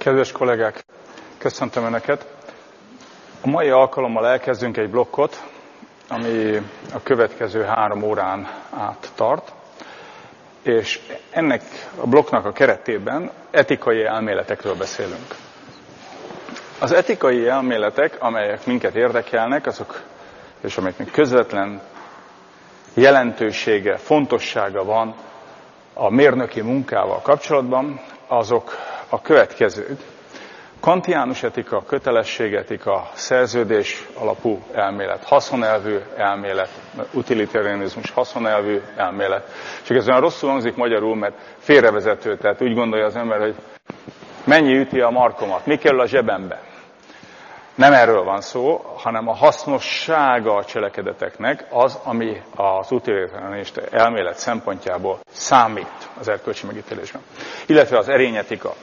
Kedves kollégák, köszöntöm Önöket! A mai alkalommal elkezdünk egy blokkot, ami a következő 3 órán át tart, és ennek a blokknak a keretében etikai elméletekről beszélünk. Az etikai elméletek, amelyek minket érdekelnek, azok, és amelyeknek közvetlen jelentősége, fontossága van a mérnöki munkával kapcsolatban, azok a következők. Kantiánus etika, kötelességetika, szerződés alapú elmélet, haszonelvű elmélet, utilitarianizmus, haszonelvű elmélet. Csak ez olyan rosszul hangzik magyarul, mert félrevezető, tehát úgy gondolja az ember, hogy mennyi üti a markomat, mi kerül a zsebembe. Nem erről van szó, hanem a hasznossága a cselekedeteknek az, ami az utilitarianista elmélet szempontjából számít az erkölcsi megítélésben. Illetve az erényetika.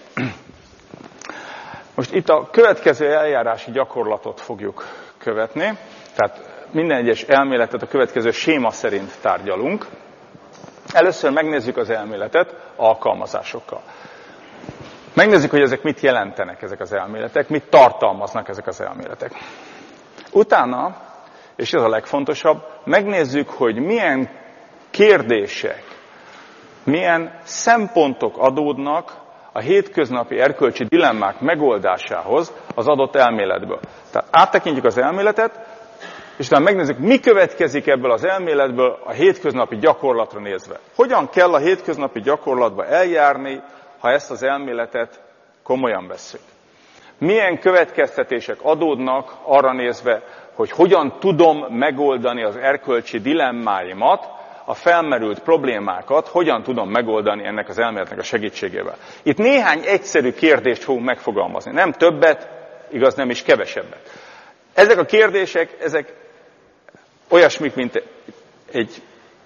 Most itt a következő eljárási gyakorlatot fogjuk követni, tehát minden egyes elméletet a következő séma szerint tárgyalunk. Először megnézzük az elméletet alkalmazásokkal. Megnézzük, hogy ezek mit jelentenek, ezek az elméletek, mit tartalmaznak ezek az elméletek. Utána, és ez a legfontosabb, megnézzük, hogy milyen kérdések, milyen szempontok adódnak a hétköznapi erkölcsi dilemmák megoldásához az adott elméletből. Tehát áttekintjük az elméletet, és utána megnézzük, mi következik ebből az elméletből a hétköznapi gyakorlatra nézve. Hogyan kell a hétköznapi gyakorlatba eljárni, ha ezt az elméletet komolyan vesszük. Milyen következtetések adódnak arra nézve, hogy hogyan tudom megoldani az erkölcsi dilemmáimat, a felmerült problémákat, hogyan tudom megoldani ennek az elméletnek a segítségével. Itt néhány egyszerű kérdést fogunk megfogalmazni. Nem többet, igaz, nem is kevesebbet. Ezek a kérdések, ezek olyasmik, mint egy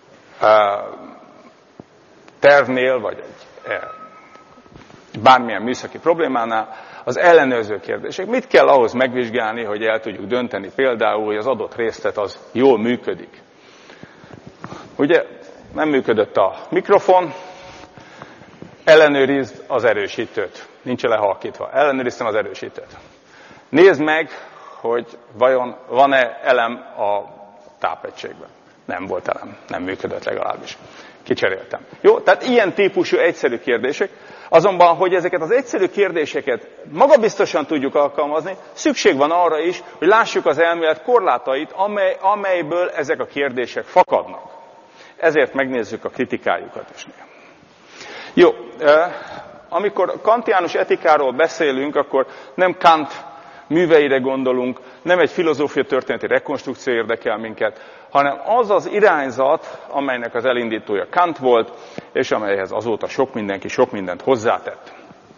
tervnél, vagy egy bármilyen műszaki problémánál, az ellenőrző kérdések. Mit kell ahhoz megvizsgálni, hogy el tudjuk dönteni például, hogy az adott részlet az jól működik. Ugye nem működött a mikrofon, ellenőrizd az erősítőt. Nincs lehalkítva. Ellenőriztem az erősítőt. Nézd meg, hogy vajon van-e elem a tápegységben. Nem volt elem, nem működött legalábbis. Kicseréltem. Jó, tehát ilyen típusú egyszerű kérdések. Azonban, hogy ezeket az egyszerű kérdéseket magabiztosan tudjuk alkalmazni, szükség van arra is, hogy lássuk az elmélet korlátait, amelyből ezek a kérdések fakadnak. Ezért megnézzük a kritikájukat is. Jó, amikor kantiánus etikáról beszélünk, akkor nem Kant műveire gondolunk, nem egy filozófia történeti rekonstrukció érdekel minket, hanem az az irányzat, amelynek az elindítója Kant volt, és amelyhez azóta sok mindenki sok mindent hozzátett.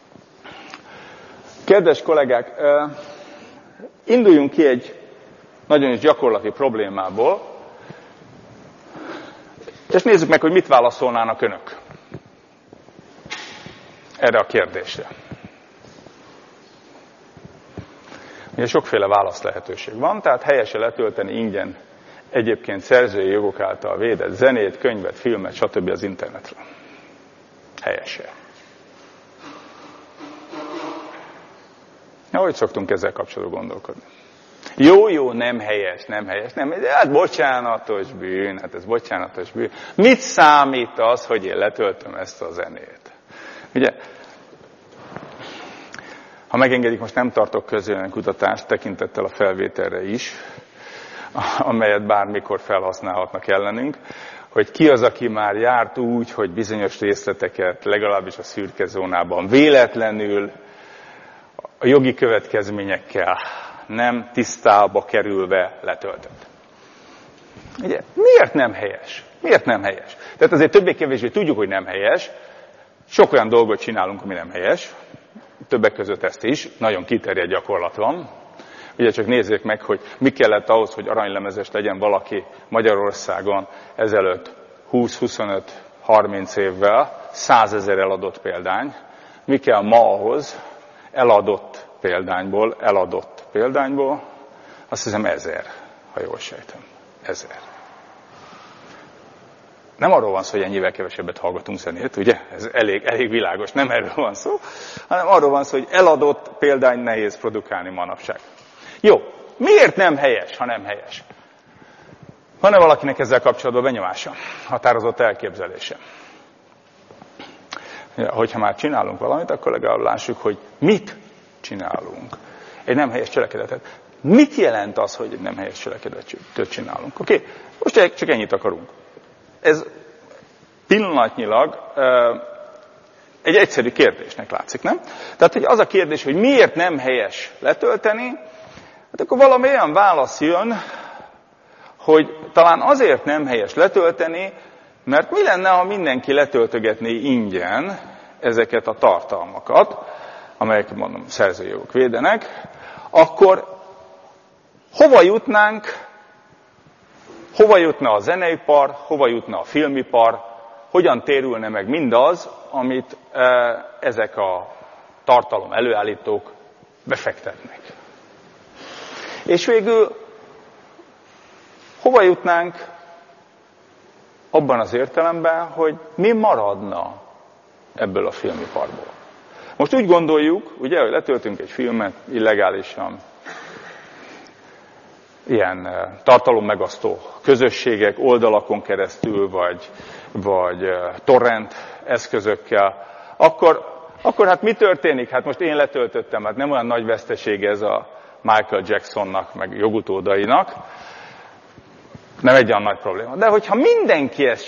Kedves kollégák, induljunk ki egy nagyon is gyakorlati problémából, és nézzük meg, hogy mit válaszolnának önök erre a kérdésre. Ugye sokféle válasz lehetőség van, tehát helyesen letölteni ingyen egyébként szerzői jogok által védett zenét, könyvet, filmet, stb. Az internetről. Helyesen. Na, hogy szoktunk ezzel kapcsolatban gondolkodni? Jó, nem helyes. Hát bocsánatos bűn, hát ez bocsánatos bűn. Mit számít az, hogy én letöltöm ezt a zenét? Ugye, ha megengedik, most nem tartok közvéleménykutatást tekintettel a felvételre is, amelyet bármikor felhasználhatnak ellenünk, hogy ki az, aki már járt úgy, hogy bizonyos részleteket, legalábbis a szürke zónában véletlenül a jogi következményekkel nem tisztába kerülve letöltött. Ugye, miért nem helyes? Miért nem helyes? Tehát azért többé-kevésbé tudjuk, hogy nem helyes. Sok olyan dolgot csinálunk, ami nem helyes. Többek között ezt is. Nagyon kiterjedt gyakorlat van. Ugye csak nézzék meg, hogy mi kellett ahhoz, hogy aranylemezes legyen valaki Magyarországon ezelőtt 20-25-30 évvel, 100 000 eladott példány. Mi kell ma ahhoz, eladott példányból, azt hiszem 1000, ha jól sejtem. 1000. Nem arról van szó, hogy ennyivel kevesebbet hallgatunk zenét, ugye? Ez elég világos, nem erről van szó, hanem arról van szó, hogy eladott példány nehéz produkálni manapság. Jó, miért nem helyes, ha nem helyes? Van-e valakinek ezzel kapcsolatban benyomása, határozott elképzelése? Ja, hogyha már csinálunk valamit, akkor legalább lássuk, hogy mit csinálunk. Egy nem helyes cselekedetet. Mit jelent az, hogy egy nem helyes cselekedetet csinálunk? Oké? Most csak ennyit akarunk. Ez pillanatnyilag egy egyszerű kérdésnek látszik, nem? Tehát, hogy az a kérdés, hogy miért nem helyes letölteni, hát akkor valami olyan válasz jön, hogy talán azért nem helyes letölteni, mert mi lenne, ha mindenki letöltögetné ingyen ezeket a tartalmakat, amelyek, mondom, szerzőjogok védenek, akkor hova jutnánk, hova jutna a zeneipar, hova jutna a filmipar, hogyan térülne meg mindaz, amit ezek a tartalom előállítók befektetnek. És végül hova jutnánk abban az értelemben, hogy mi maradna ebből a filmiparból. Most úgy gondoljuk, ugye, hogy letöltünk egy filmet illegálisan, ilyen tartalommegasztó közösségek, oldalakon keresztül, vagy torrent eszközökkel, akkor hát mi történik? Hát most én letöltöttem, hát nem olyan nagy veszteség ez a Michael Jacksonnak, meg jogutódainak, nem egy olyan nagy probléma. De hogyha mindenki ezt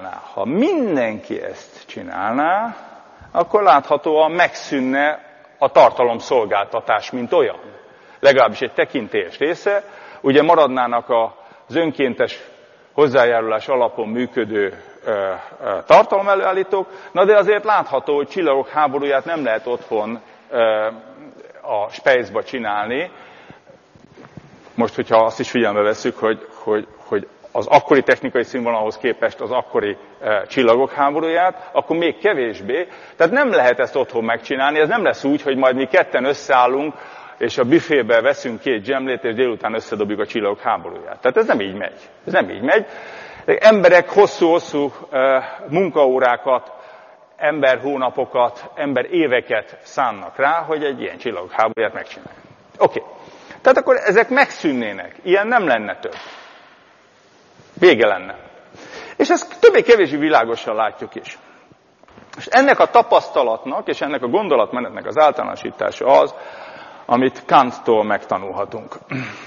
csinálná, akkor láthatóan megszűnne a tartalomszolgáltatás, mint olyan. Legalábbis egy tekintélyes része. Ugye maradnának az önkéntes hozzájárulás alapon működő tartalomelőállítók, na de azért látható, hogy Csillagok háborúját nem lehet otthon a Spejzba csinálni. Most, hogyha azt is figyelme vesszük, hogy az akkori technikai színvonalhoz képest az akkori Csillagok háborúját, akkor még kevésbé. Tehát nem lehet ezt otthon megcsinálni, ez nem lesz úgy, hogy majd mi ketten összeállunk, és a büfébe veszünk 2 zsemlét, és délután összedobjuk a Csillagok háborúját. Tehát ez nem így megy. Ez nem így megy. Emberek hosszú-hosszú munkaórákat, emberhónapokat, emberéveket szánnak rá, hogy egy ilyen Csillagok háborúját megcsinálják. Oké. Tehát akkor ezek megszűnnének. Ilyen nem lenne több. Vége lenne. És ezt többé-kevésbé világosan látjuk is. És ennek a tapasztalatnak, és ennek a gondolatmenetnek az általánosítása az, amit Kanttól megtanulhatunk.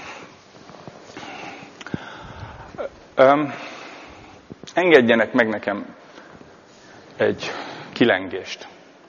Engedjenek meg nekem egy kilengést.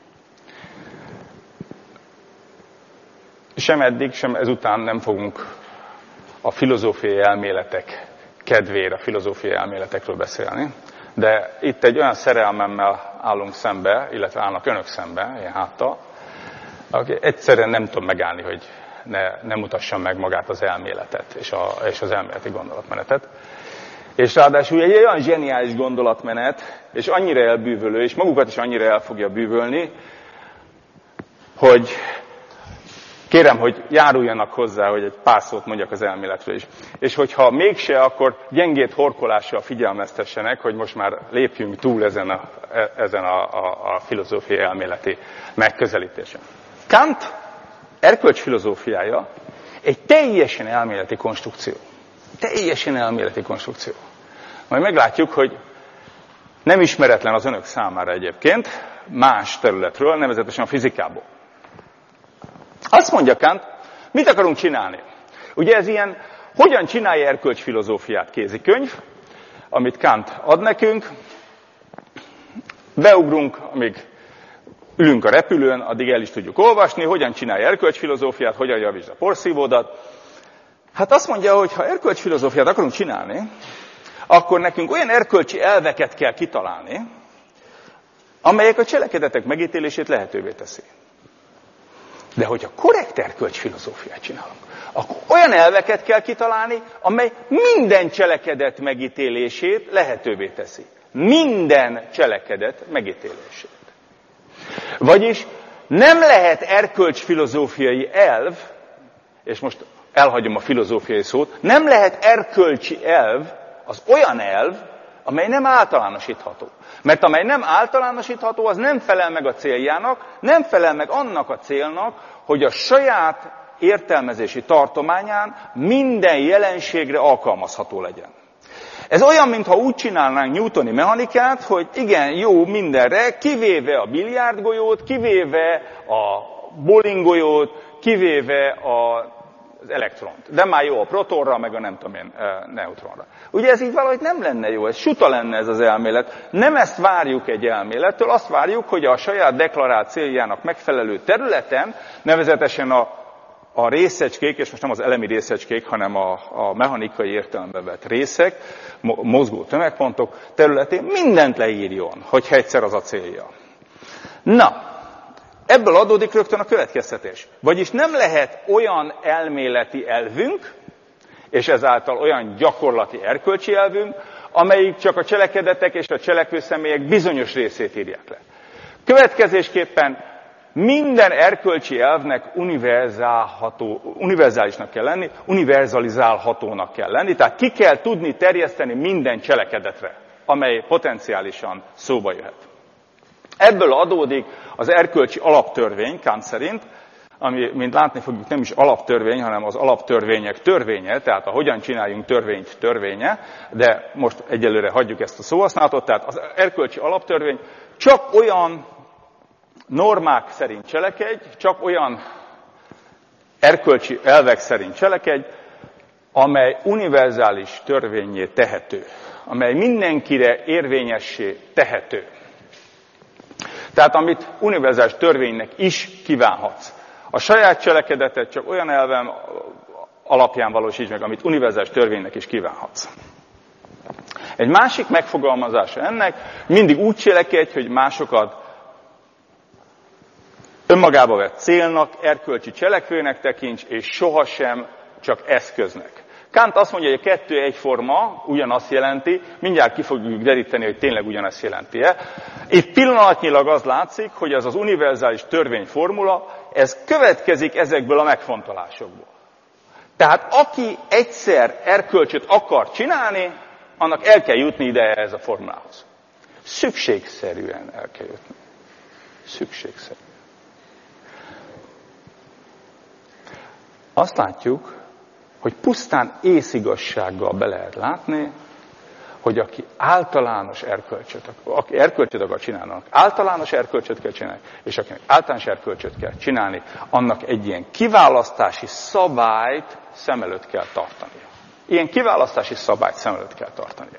Sem eddig, sem ezután nem fogunk a filozófiai elméletek kedvére, a filozófiai elméletekről beszélni, de itt egy olyan szerelmemmel állunk szembe, illetve állnak önök szembe, ilyen háttal, aki egyszerűen nem tudom megállni, hogy ne mutassam meg magát az elméletet és az elméleti gondolatmenetet. És ráadásul egy olyan zseniális gondolatmenet, és annyira elbűvölő, és magukat is annyira el fogja bűvölni, hogy kérem, hogy járuljanak hozzá, hogy egy pár szót mondjak az elméletről is. És hogyha mégse, akkor gyengét horkolással figyelmeztessenek, hogy most már lépjünk túl ezen a filozófiai elméleti megközelítésen. Kant erkölcsfilozófiája egy teljesen elméleti konstrukció. Teljesen elméleti konstrukció. Majd meglátjuk, hogy nem ismeretlen az önök számára egyébként, más területről, nevezetesen a fizikából. Azt mondja Kant, mit akarunk csinálni? Ugye ez ilyen, hogyan csinálja erkölcsfilozófiát kézikönyv, amit Kant ad nekünk. Beugrunk, amíg ülünk a repülőn, addig el is tudjuk olvasni, hogyan csinálja erkölcsfilozófiát, hogyan javítsd a porszívódat. Hát azt mondja, hogy ha erkölcsfilozófiát akarunk csinálni, akkor nekünk olyan erkölcsi elveket kell kitalálni, amelyek a cselekedetek megítélését lehetővé teszi. De hogyha korrekt erkölcsfilozófiát csinálunk, akkor olyan elveket kell kitalálni, amely minden cselekedet megítélését lehetővé teszi. Minden cselekedet megítélését. Vagyis nem lehet erkölcsfilozófiai elv, és most elhagyom a filozófiai szót, nem lehet erkölcsi elv az olyan elv, amely nem általánosítható. Mert amely nem általánosítható, az nem felel meg a céljának, nem felel meg annak a célnak, hogy a saját értelmezési tartományán minden jelenségre alkalmazható legyen. Ez olyan, mintha úgy csinálnánk newtoni mechanikát, hogy igen, jó mindenre, kivéve a biliárdgolyót, kivéve a bowlinggolyót, kivéve az elektront. De már jó a protonra, meg a nem tudom én, neutronra. Ugye ez így valahogy nem lenne jó, ez suta lenne ez az elmélet. Nem ezt várjuk egy elmélettől, azt várjuk, hogy a saját deklarált céljának megfelelő területen, nevezetesen a részecskék, és most nem az elemi részecskék, hanem a mechanikai értelemben vett részek, mozgó tömegpontok területén mindent leírjon, hogyha egyszer az a célja. Na, ebből adódik rögtön a következtetés. Vagyis nem lehet olyan elméleti elvünk, és ezáltal olyan gyakorlati erkölcsi elvünk, amelyik csak a cselekedetek és a cselekvő személyek bizonyos részét írják le. Következésképpen minden erkölcsi elvnek univerzálisnak kell lenni, univerzalizálhatónak kell lenni, tehát ki kell tudni terjeszteni minden cselekedetre, amely potenciálisan szóba jöhet. Ebből adódik az erkölcsi alaptörvény, Kant szerint, ami, mint látni fogjuk, nem is alaptörvény, hanem az alaptörvények törvénye, tehát a hogyan csináljunk törvényt törvénye, de most egyelőre hagyjuk ezt a szóhasználatot, tehát az erkölcsi alaptörvény csak olyan normák szerint cselekedj, csak olyan erkölcsi elvek szerint cselekedj, amely univerzális törvényé tehető, amely mindenkire érvényessé tehető. Tehát amit univerzális törvénynek is kívánhatsz. A saját cselekedetet csak olyan elvem alapján valósíts meg, amit univerzális törvénynek is kívánhatsz. Egy másik megfogalmazása ennek, mindig úgy cselekedj, hogy másokat önmagába vett célnak, erkölcsi cselekvőnek tekints, és sohasem csak eszköznek. Kant azt mondja, hogy a kettő egyforma, ugyanazt jelenti, mindjárt ki fogjuk deríteni, hogy tényleg ugyanazt jelenti-e. Itt pillanatnyilag az látszik, hogy ez az univerzális törvényformula, ez következik ezekből a megfontolásokból. Tehát aki egyszer erkölcsöt akar csinálni, annak el kell jutni ide ez a formulához. Szükségszerűen el kell jutni. Szükségszerűen. Azt látjuk, hogy pusztán észigazsággal be lehet látni, hogy aki általános erkölcsöt akar csinálni, általános erkölcsöt kell csinálni, és akinek általános erkölcsöt kell csinálni, annak egy ilyen kiválasztási szabályt szem előtt kell tartania. Ilyen kiválasztási szabályt szem előtt kell tartania.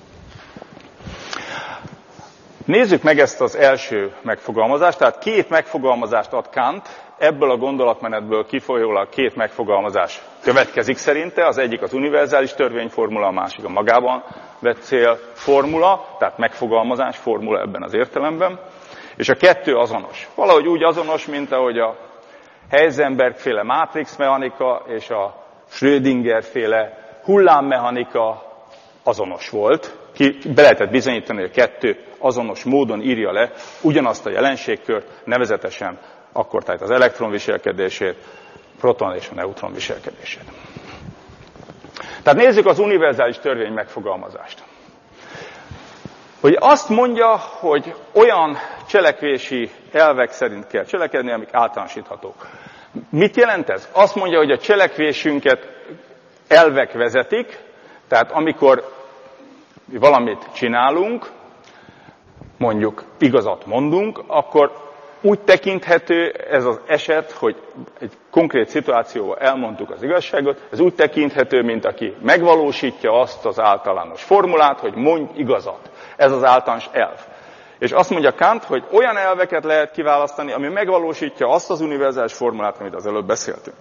Nézzük meg ezt az első megfogalmazást, tehát két megfogalmazást ad Kant, ebből a gondolatmenetből kifolyólag két megfogalmazás következik szerinte, az egyik az univerzális törvényformula, a másik a magában vett célformula, tehát megfogalmazás, formula ebben az értelemben, és a kettő azonos. Valahogy úgy azonos, mint ahogy a Heisenberg-féle mátrixmechanika és a Schrödinger-féle hullámmechanika azonos volt. Be lehetett bizonyítani, hogy a kettő azonos módon írja le ugyanazt a jelenségkört, nevezetesen akkor tehát az elektron viselkedését, proton és a neutron viselkedését. Tehát nézzük az univerzális törvény megfogalmazást. Hogy azt mondja, hogy olyan cselekvési elvek szerint kell cselekedni, amik általánosíthatók. Mit jelent ez? Azt mondja, hogy a cselekvésünket elvek vezetik, tehát amikor valamit csinálunk, mondjuk igazat mondunk, akkor úgy tekinthető ez az eset, hogy egy konkrét szituációban elmondtuk az igazságot, ez úgy tekinthető, mint aki megvalósítja azt az általános formulát, hogy mondj igazat. Ez az általános elv. És azt mondja Kant, hogy olyan elveket lehet kiválasztani, ami megvalósítja azt az univerzális formulát, amit az előbb beszéltünk.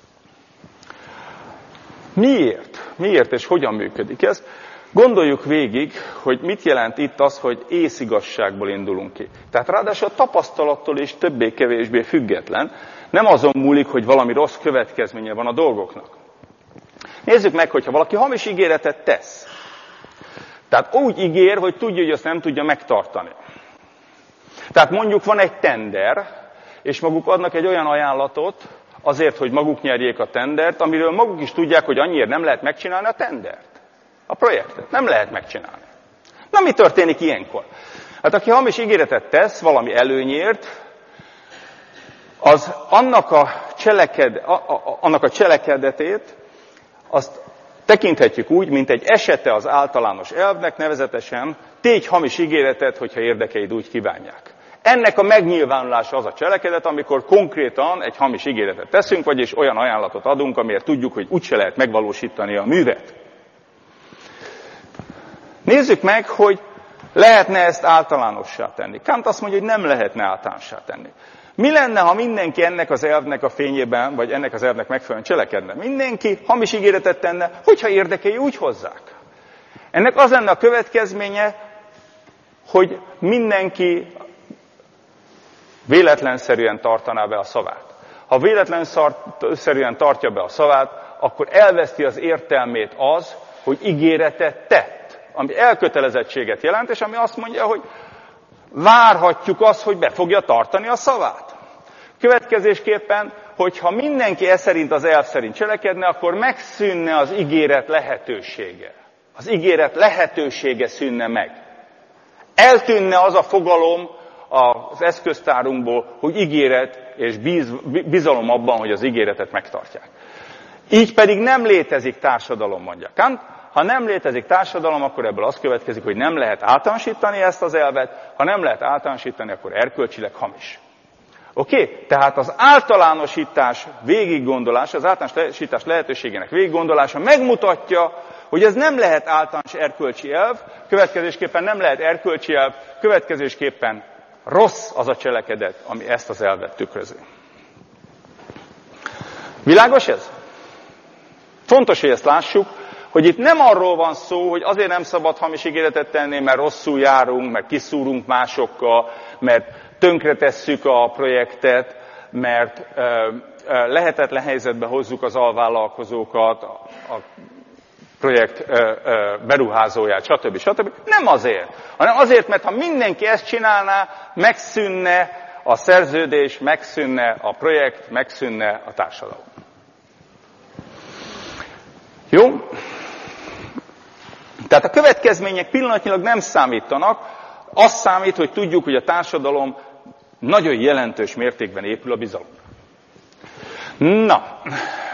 Miért? Miért és hogyan működik ez? Gondoljuk végig, hogy mit jelent itt az, hogy észigazságból indulunk ki. Tehát ráadásul a tapasztalattól is többé-kevésbé független. Nem azon múlik, hogy valami rossz következménye van a dolgoknak. Nézzük meg, hogyha valaki hamis ígéretet tesz. Tehát úgy ígér, hogy tudja, hogy azt nem tudja megtartani. Tehát mondjuk van egy tender, és maguk adnak egy olyan ajánlatot, azért, hogy maguk nyerjék a tendert, amiről maguk is tudják, hogy annyiért nem lehet megcsinálni a tendert. A projektet nem lehet megcsinálni. Na, mi történik ilyenkor? Hát aki hamis ígéretet tesz valami előnyért, az annak a cselekedetét, azt tekinthetjük úgy, mint egy esete az általános elvnek, nevezetesen tégy hamis ígéretet, hogyha érdekeid úgy kívánják. Ennek a megnyilvánulása az a cselekedet, amikor konkrétan egy hamis ígéretet teszünk, vagyis olyan ajánlatot adunk, amiért tudjuk, hogy úgyse lehet megvalósítani a művet. Nézzük meg, hogy lehetne ezt általánossá tenni. Kant azt mondja, hogy nem lehetne általánossá tenni. Mi lenne, ha mindenki ennek az elvnek a fényében, vagy ennek az elvnek megfelelően cselekedne? Mindenki hamis ígéretet tenne, hogyha érdekei úgy hozzák. Ennek az lenne a következménye, hogy mindenki véletlenszerűen tartaná be a szavát. Ha véletlenszerűen tartja be a szavát, akkor elveszti az értelmét az, hogy ígéretet tett, ami elkötelezettséget jelent, és ami azt mondja, hogy várhatjuk azt, hogy be fogja tartani a szavát. Következésképpen, hogyha mindenki szerint az elv szerint cselekedne, akkor megszűnne az ígéret lehetősége. Az ígéret lehetősége szűnne meg. Eltűnne az a fogalom az eszköztárunkból, hogy ígéret és bizalom abban, hogy az ígéretet megtartják. Így pedig nem létezik társadalom, mondja Kant. Ha nem létezik társadalom, akkor ebből az következik, hogy nem lehet általánosítani ezt az elvet, ha nem lehet általánosítani, akkor erkölcsileg hamis. Oké? Tehát az általánosítás végiggondolása, az általánosítás lehetőségének végiggondolása megmutatja, hogy ez nem lehet általános erkölcsi elv, következésképpen nem lehet erkölcsi elv, következésképpen rossz az a cselekedet, ami ezt az elvet tükrözi. Világos ez? Fontos, hogy ezt lássuk, hogy itt nem arról van szó, hogy azért nem szabad hamis ígéretet tenni, mert rosszul járunk, mert kiszúrunk másokkal, mert tönkretesszük a projektet, mert lehetetlen helyzetbe hozzuk az alvállalkozókat, a projekt beruházóját, stb. Nem azért, hanem azért, mert ha mindenki ezt csinálná, megszűnne a szerződés, megszűnne a projekt, megszűnne a társadalom. Jó? Tehát a következmények pillanatnyilag nem számítanak, az számít, hogy tudjuk, hogy a társadalom nagyon jelentős mértékben épül a bizalomra. Na,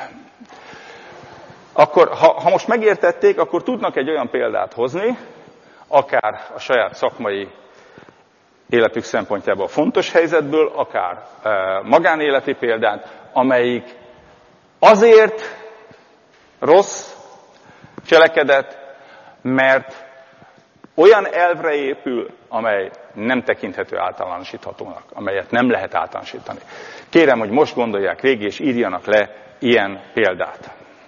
akkor ha most megértették, akkor tudnak egy olyan példát hozni, akár a saját szakmai életük szempontjából fontos helyzetből, akár magánéleti példát, amelyik azért rossz cselekedet, mert olyan elvre épül, amely nem tekinthető általánosíthatónak, amelyet nem lehet általánosítani. Kérem, hogy most gondolják végig, és írjanak le ilyen példát.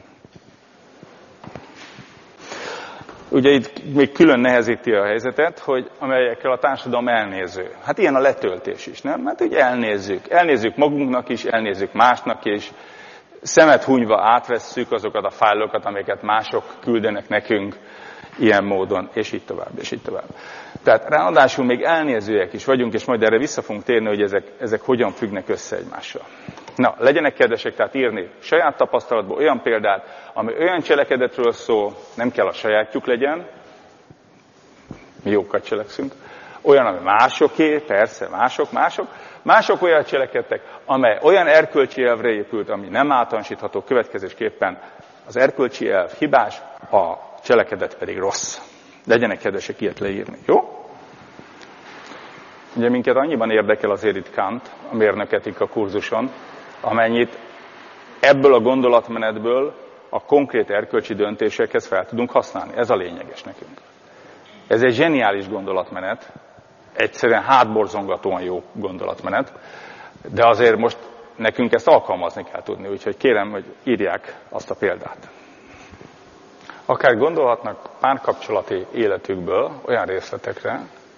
Ugye itt még külön nehezíti a helyzetet, hogy amelyekkel a társadalom elnéző. Hát ilyen a letöltés is, nem? Hát ugye elnézzük. Elnézzük magunknak is, elnézzük másnak is. Szemet hunyva átvesszük azokat a fájlokat, amiket mások küldenek nekünk ilyen módon, és így tovább, és így tovább. Tehát ráadásul még elnézőek is vagyunk, és majd erre vissza fogunk térni, hogy ezek hogyan függnek össze egymással. Na, legyenek kedvesek tehát írni saját tapasztalatból olyan példát, ami olyan cselekedetről szól, nem kell a sajátjuk legyen, mi jókat cselekszünk, olyan, ami másoké, persze, mások olyan cselekedtek, amely olyan erkölcsi elvre épült, ami nem általánosítható, következésképpen az erkölcsi elv hibás, a cselekedet pedig rossz. Legyenek kedvesek ilyet leírni, jó? Ugye minket annyiban érdekel azért itt Kant, a mérnöketika kurzuson, amennyit ebből a gondolatmenetből a konkrét erkölcsi döntésekhez fel tudunk használni. Ez a lényeges nekünk. Ez egy zseniális gondolatmenet, egyszerűen hátborzongatóan jó gondolatmenet, de azért most nekünk ezt alkalmazni kell tudni, úgyhogy kérem, hogy írják azt a példát. Akár gondolhatnak párkapcsolati életükből olyan részletekre,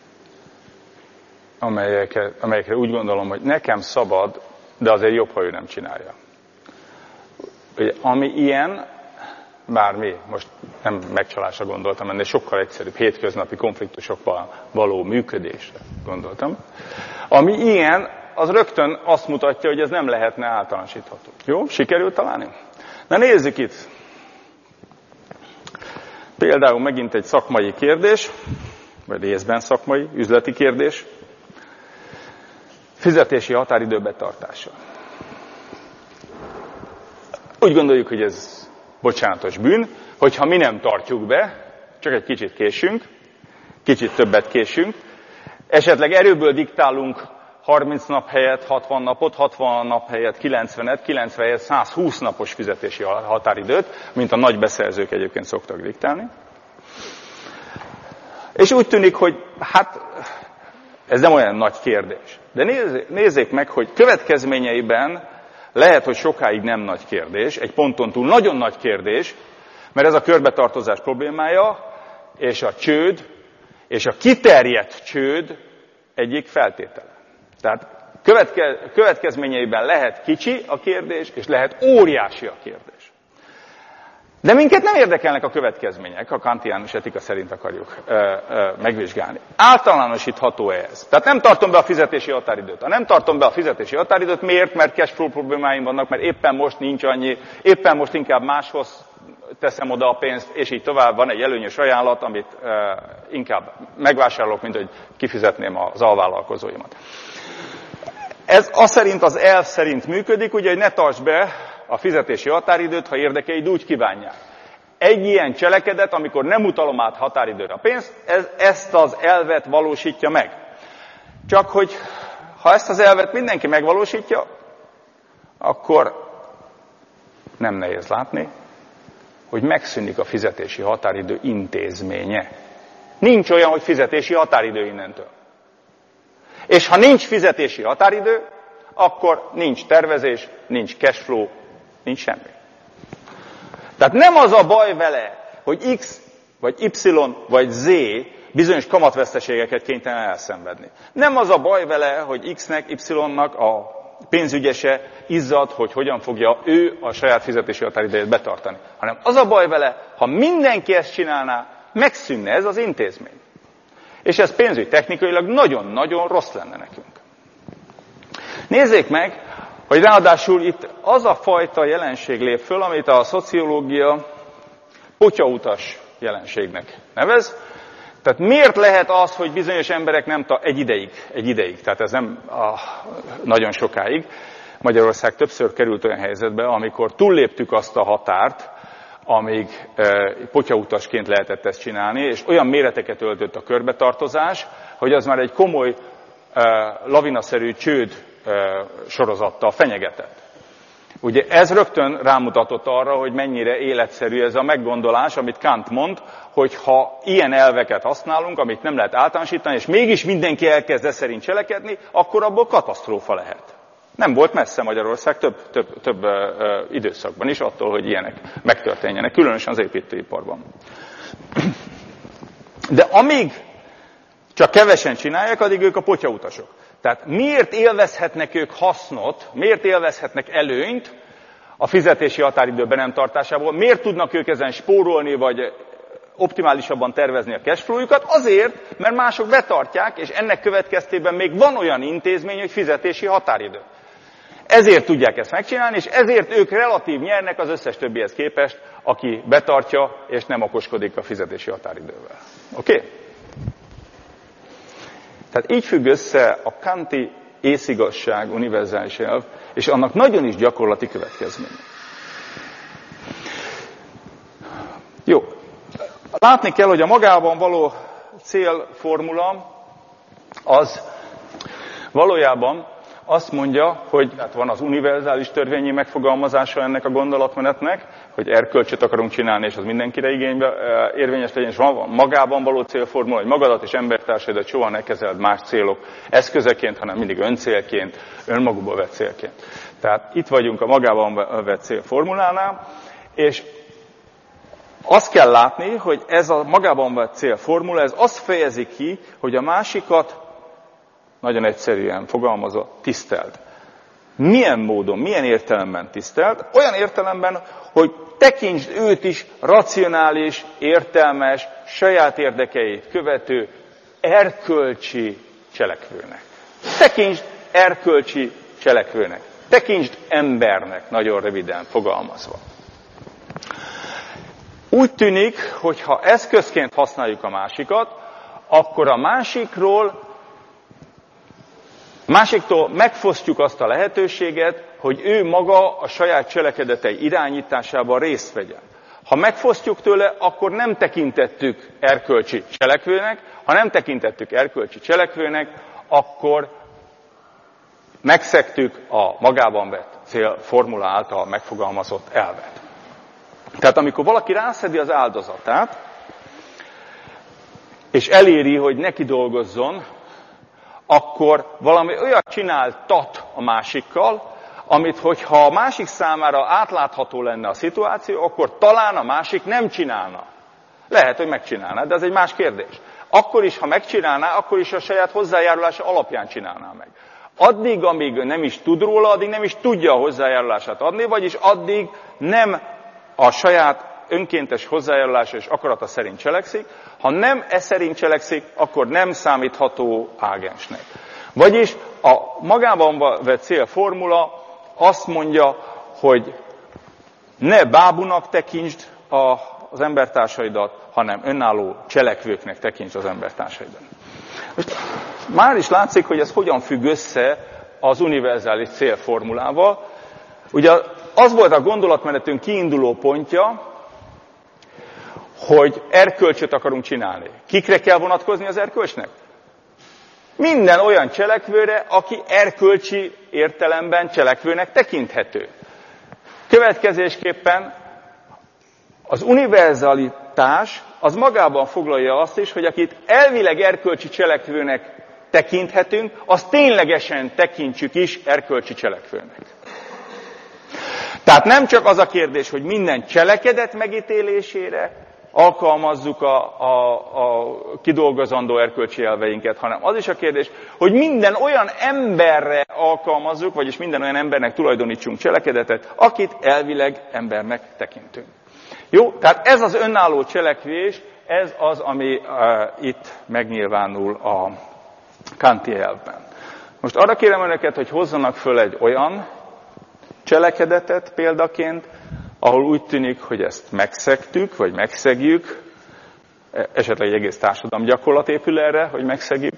amelyekre úgy gondolom, hogy nekem szabad, de azért jobb, ha ő nem csinálja. Ugye, ami ilyen, bármi, most nem megcsalásra gondoltam, ennél sokkal egyszerűbb hétköznapi konfliktusokban való működésre gondoltam. Ami ilyen, az rögtön azt mutatja, hogy ez nem lehetne általánosítható. Jó? Sikerült találni? Na nézzük itt. Például megint egy szakmai kérdés. vagy részben szakmai, üzleti kérdés. Fizetési határidő betartása. Úgy gondoljuk, hogy ez bocsánatos bűn, hogyha mi nem tartjuk be, csak egy kicsit késünk, kicsit többet késünk, esetleg erőből diktálunk 30 nap helyett 60 napot, 60 nap helyett 90-et, 90 helyett 120 napos fizetési határidőt, mint a nagy beszerzők egyébként szoktak diktálni. És úgy tűnik, hogy hát ez nem olyan nagy kérdés. De nézzék meg, hogy következményeiben lehet, hogy sokáig nem nagy kérdés, egy ponton túl nagyon nagy kérdés, mert ez a körbetartozás problémája, és a csőd, és a kiterjedt csőd egyik feltétele. Tehát következményeiben lehet kicsi a kérdés, és lehet óriási a kérdés. De minket nem érdekelnek a következmények, a kantiánus etika szerint akarjuk megvizsgálni. Általánosítható ez. Tehát nem tartom be a fizetési határidőt. Ha nem tartom be a fizetési határidőt, miért? Mert cash flow problémáim vannak, mert éppen most nincs annyi, éppen most inkább máshoz teszem oda a pénzt, és így tovább. Van egy előnyös ajánlat, amit inkább megvásárolok, mint hogy kifizetném az alvállalkozóimat. Ez az elv szerint működik, ugye, hogy ne tartsd be a fizetési határidőt, ha érdekeid úgy kívánják. Egy ilyen cselekedet, amikor nem utalom át határidőre a pénzt, ezt az elvet valósítja meg. Csak hogy ha ezt az elvet mindenki megvalósítja, akkor nem nehéz látni, hogy megszűnik a fizetési határidő intézménye. Nincs olyan, hogy fizetési határidő innentől. És ha nincs fizetési határidő, akkor nincs tervezés, nincs cash flow, nincs semmi. Tehát nem az a baj vele, hogy X, vagy Y, vagy Z bizonyos kamatveszteségeket kénytelen elszenvedni. Nem az a baj vele, hogy X-nek, Y-nak a pénzügyese izzad, hogy hogyan fogja ő a saját fizetési határidejét betartani. Hanem az a baj vele, ha mindenki ezt csinálná, megszűnne ez az intézmény. És ez pénzügytechnikailag nagyon-nagyon rossz lenne nekünk. Nézzék meg, hogy ráadásul itt az a fajta jelenség lép föl, amit a szociológia potyautas jelenségnek nevez. Tehát miért lehet az, hogy bizonyos emberek nem egy ideig, tehát ez nem nagyon sokáig. Magyarország többször került olyan helyzetbe, amikor túlléptük azt a határt, amíg potyautasként lehetett ezt csinálni, és olyan méreteket öltött a körbetartozás, hogy az már egy komoly, lavinaszerű csőd sorozattal fenyegetett. Ugye ez rögtön rámutatott arra, hogy mennyire életszerű ez a meggondolás, amit Kant mond, hogy ha ilyen elveket használunk, amit nem lehet általánosítani, és mégis mindenki elkezd e szerint cselekedni, akkor abból katasztrófa lehet. Nem volt messze Magyarország több időszakban is attól, hogy ilyenek megtörténjenek, különösen az építőiparban. De amíg csak kevesen csinálják, addig ők a potyautasok. Tehát miért élvezhetnek ők hasznot, miért élvezhetnek előnyt a fizetési határidő be nem tartásából, miért tudnak ők ezen spórolni, vagy optimálisabban tervezni a cashflow-jukat? Azért, mert mások betartják, és ennek következtében még van olyan intézmény, hogy fizetési határidő. Ezért tudják ezt megcsinálni, és ezért ők relatív nyernek az összes többihez képest, aki betartja, és nem okoskodik a fizetési határidővel. Oké? Tehát így függ össze a kanti észigazság univerzális elv, és annak nagyon is gyakorlati következménye. Jó. Látni kell, hogy a magában való célformula az valójában azt mondja, hogy hát van az univerzális törvényi megfogalmazása ennek a gondolatmenetnek, hogy erkölcsöt akarunk csinálni, és az mindenkire érvényes legyen, és van magában való célformula, hogy magadat és embertársaidat soha ne kezeld más célok eszközeként, hanem mindig öncélként, önmagukba vett célként. Tehát itt vagyunk a magában vett célformulánál, és azt kell látni, hogy ez a magában vett célformula, ez azt fejezi ki, hogy a másikat nagyon egyszerűen fogalmazva, tiszteld. Milyen módon, milyen értelemben tiszteld? Olyan értelemben, hogy tekintsd őt is racionális, értelmes, saját érdekeit követő, erkölcsi cselekvőnek. Tekintsd erkölcsi cselekvőnek. Tekintsd embernek, nagyon röviden fogalmazva. Úgy tűnik, hogy ha eszközként használjuk a másikat, akkor a másiktól megfosztjuk azt a lehetőséget, hogy ő maga a saját cselekedetei irányításában részt vegyen. Ha megfosztjuk tőle, akkor nem tekintettük erkölcsi cselekvőnek, ha nem tekintettük erkölcsi cselekvőnek, akkor megszegtük a magában vett célformula által megfogalmazott elvet. Tehát amikor valaki rászedi az áldozatát, és eléri, hogy neki dolgozzon, akkor valami olyat csináltat a másikkal, amit, hogyha a másik számára átlátható lenne a szituáció, akkor talán a másik nem csinálna. Lehet, hogy megcsinálná, de ez egy más kérdés. Akkor is, ha megcsinálná, akkor is a saját hozzájárulása alapján csinálná meg. Addig, amíg nem is tud róla, addig nem is tudja a hozzájárulását adni, vagyis addig nem a saját önkéntes hozzájárulása és akarata szerint cselekszik. Ha nem e szerint cselekszik, akkor nem számítható ágensnek. Vagyis a magában vett célformula azt mondja, hogy ne bábunak tekintsd az embertársaidat, hanem önálló cselekvőknek tekintsd az embertársaidat. Most már is látszik, hogy ez hogyan függ össze az univerzális célformulával. Ugye az volt a gondolatmenetünk kiinduló pontja, hogy erkölcsöt akarunk csinálni. Kikre kell vonatkozni az erkölcsnek? Minden olyan cselekvőre, aki erkölcsi értelemben cselekvőnek tekinthető. Következésképpen az univerzalitás az magában foglalja azt is, hogy akit elvileg erkölcsi cselekvőnek tekinthetünk, azt ténylegesen tekintsük is erkölcsi cselekvőnek. Tehát nem csak az a kérdés, hogy minden cselekedet megítélésére alkalmazzuk a kidolgozandó erkölcsi elveinket, hanem az is a kérdés, hogy minden olyan emberre alkalmazzuk, vagyis minden olyan embernek tulajdonítsunk cselekedetet, akit elvileg embernek tekintünk. Jó, tehát ez az önálló cselekvés, ez az, ami itt megnyilvánul a kanti elvben. Most arra kérem önöket, hogy hozzanak föl egy olyan cselekedetet példaként, ahol úgy tűnik, hogy ezt megszegtük, vagy megszegjük, esetleg egy egész társadalom gyakorlat épül erre, hogy megszegjük,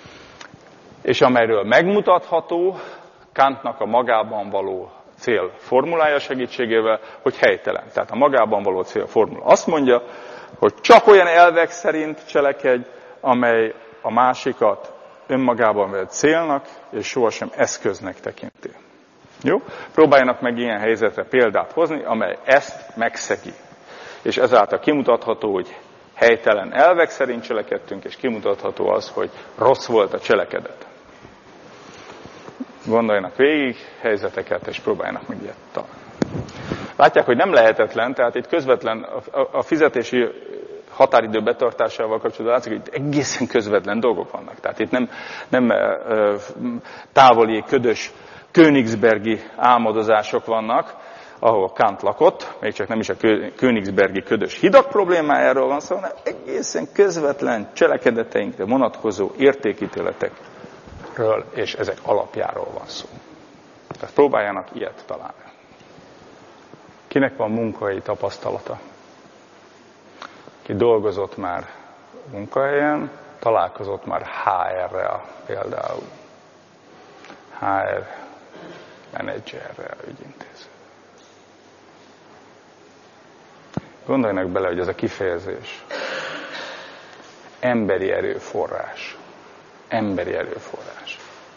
és amelyről megmutatható Kantnak a magában való cél formulája segítségével, hogy helytelen. Tehát a magában való cél formula azt mondja, hogy csak olyan elvek szerint cselekedj, amely a másikat önmagában vett célnak, és sohasem eszköznek tekinti. Jó? Próbáljanak meg ilyen helyzetre példát hozni, amely ezt megszegi. És ezáltal kimutatható, hogy helytelen elvek szerint cselekedtünk, és kimutatható az, hogy rossz volt a cselekedet. Gondoljanak végig helyzeteket, és próbáljanak meg ilyet találni. Látják, hogy nem lehetetlen, tehát itt közvetlen a fizetési határidő betartásával kapcsolatban látszik, hogy egészen közvetlen dolgok vannak. Tehát itt nem távoli, ködös, königsbergi álmodozások vannak, ahol Kant lakott, még csak nem is a königsbergi ködös hidak problémájáról van szó, hanem egészen közvetlen cselekedeteinkre vonatkozó értékítéletekről, és ezek alapjáról van szó. Tehát próbáljanak ilyet találni. Kinek van munkahelyi tapasztalata? Ki dolgozott már munkahelyen, találkozott már HR-rel például. HR menedzserrel, ügyintéző. Gondoljanak bele, hogy ez a kifejezés emberi erőforrás. Emberi erőforrás.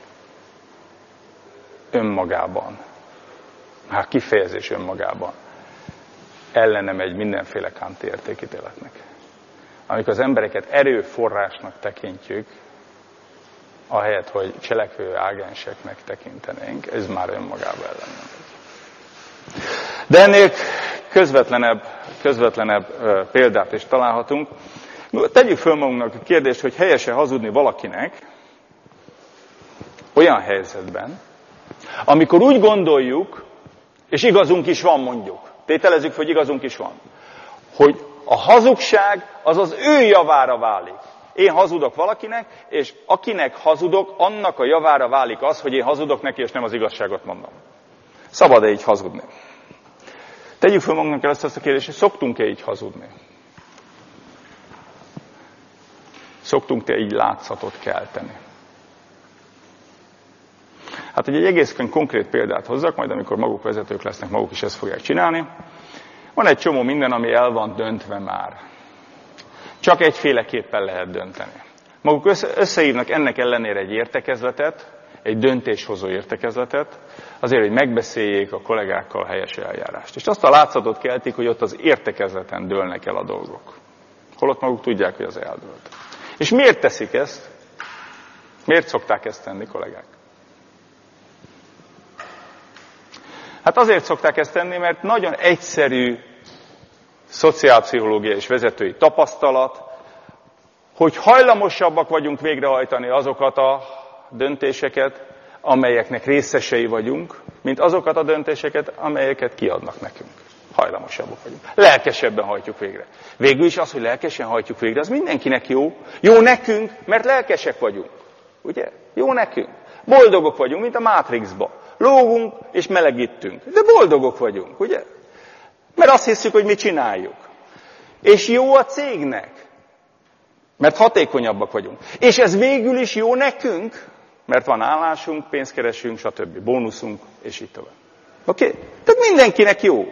Önmagában. Hát kifejezés önmagában. Ellene megy mindenféle kanti értékítéletnek. Amikor az embereket erőforrásnak tekintjük, ahelyett, hogy cselekvő ágenseknek tekintenénk, ez már önmagában ellene megy. De ennél közvetlenebb példát is találhatunk. Tegyük föl magunknak a kérdést, hogy helyes-e hazudni valakinek olyan helyzetben, amikor úgy gondoljuk, és igazunk is van mondjuk, tételezzük, hogy igazunk is van, hogy a hazugság az az ő javára válik. Én hazudok valakinek, és akinek hazudok, annak a javára válik az, hogy én hazudok neki, és nem az igazságot mondom. Szabad-e így hazudni? Tegyük fel magunknak ezt a kérdést, hogy szoktunk-e így hazudni? Szoktunk-e így látszatot kelteni? Hát, hogy egy egészen konkrét példát hozzak, majd amikor maguk vezetők lesznek, maguk is ezt fogják csinálni. Van egy csomó minden, ami el van döntve már. Csak egyféleképpen lehet dönteni. Maguk összehívnak ennek ellenére egy értekezletet, egy döntéshozó értekezletet, azért, hogy megbeszéljék a kollégákkal a helyes eljárást. És azt a látszatot keltik, hogy ott az értekezleten dőlnek el a dolgok. Holott maguk tudják, hogy az eldőlt. És miért teszik ezt? Miért szokták ezt tenni, kollégák? Hát azért szokták ezt tenni, mert nagyon egyszerű szociálpszichológiai és vezetői tapasztalat, hogy hajlamosabbak vagyunk végrehajtani azokat a döntéseket, amelyeknek részesei vagyunk, mint azokat a döntéseket, amelyeket kiadnak nekünk. Hajlamosabbak vagyunk. Lelkesebben hajtjuk végre. Végül is az, hogy lelkesen hajtjuk végre, az mindenkinek jó. Jó nekünk, mert lelkesek vagyunk. Ugye? Jó nekünk. Boldogok vagyunk, mint a Matrixba. Lógunk és melegítünk. De boldogok vagyunk, ugye? Mert azt hiszük, hogy mi csináljuk. És jó a cégnek, mert hatékonyabbak vagyunk. És ez végül is jó nekünk, mert van állásunk, pénzt keresünk, stb. Bónuszunk, és így tovább. Oké? Tehát mindenkinek jó.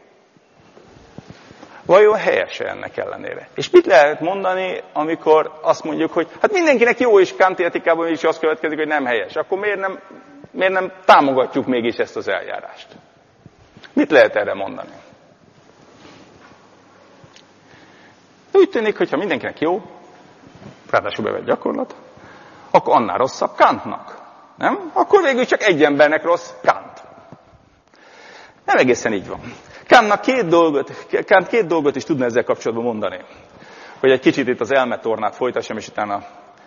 Vajon helyes-e ennek ellenére? És mit lehet mondani, amikor azt mondjuk, hogy hát mindenkinek jó, és kanti etikában is az következik, hogy nem helyes. Akkor miért nem támogatjuk mégis ezt az eljárást? Mit lehet erre mondani? Úgy tűnik, hogy ha mindenkinek jó, ráadásul bevett gyakorlat, akkor annál rosszabb Kantnak. Nem? Akkor végül csak egy embernek rossz Kant. Nem egészen így van. Kant két dolgot is tudna ezzel kapcsolatban mondani. Hogy egy kicsit itt az elmetornát folytassam, és utána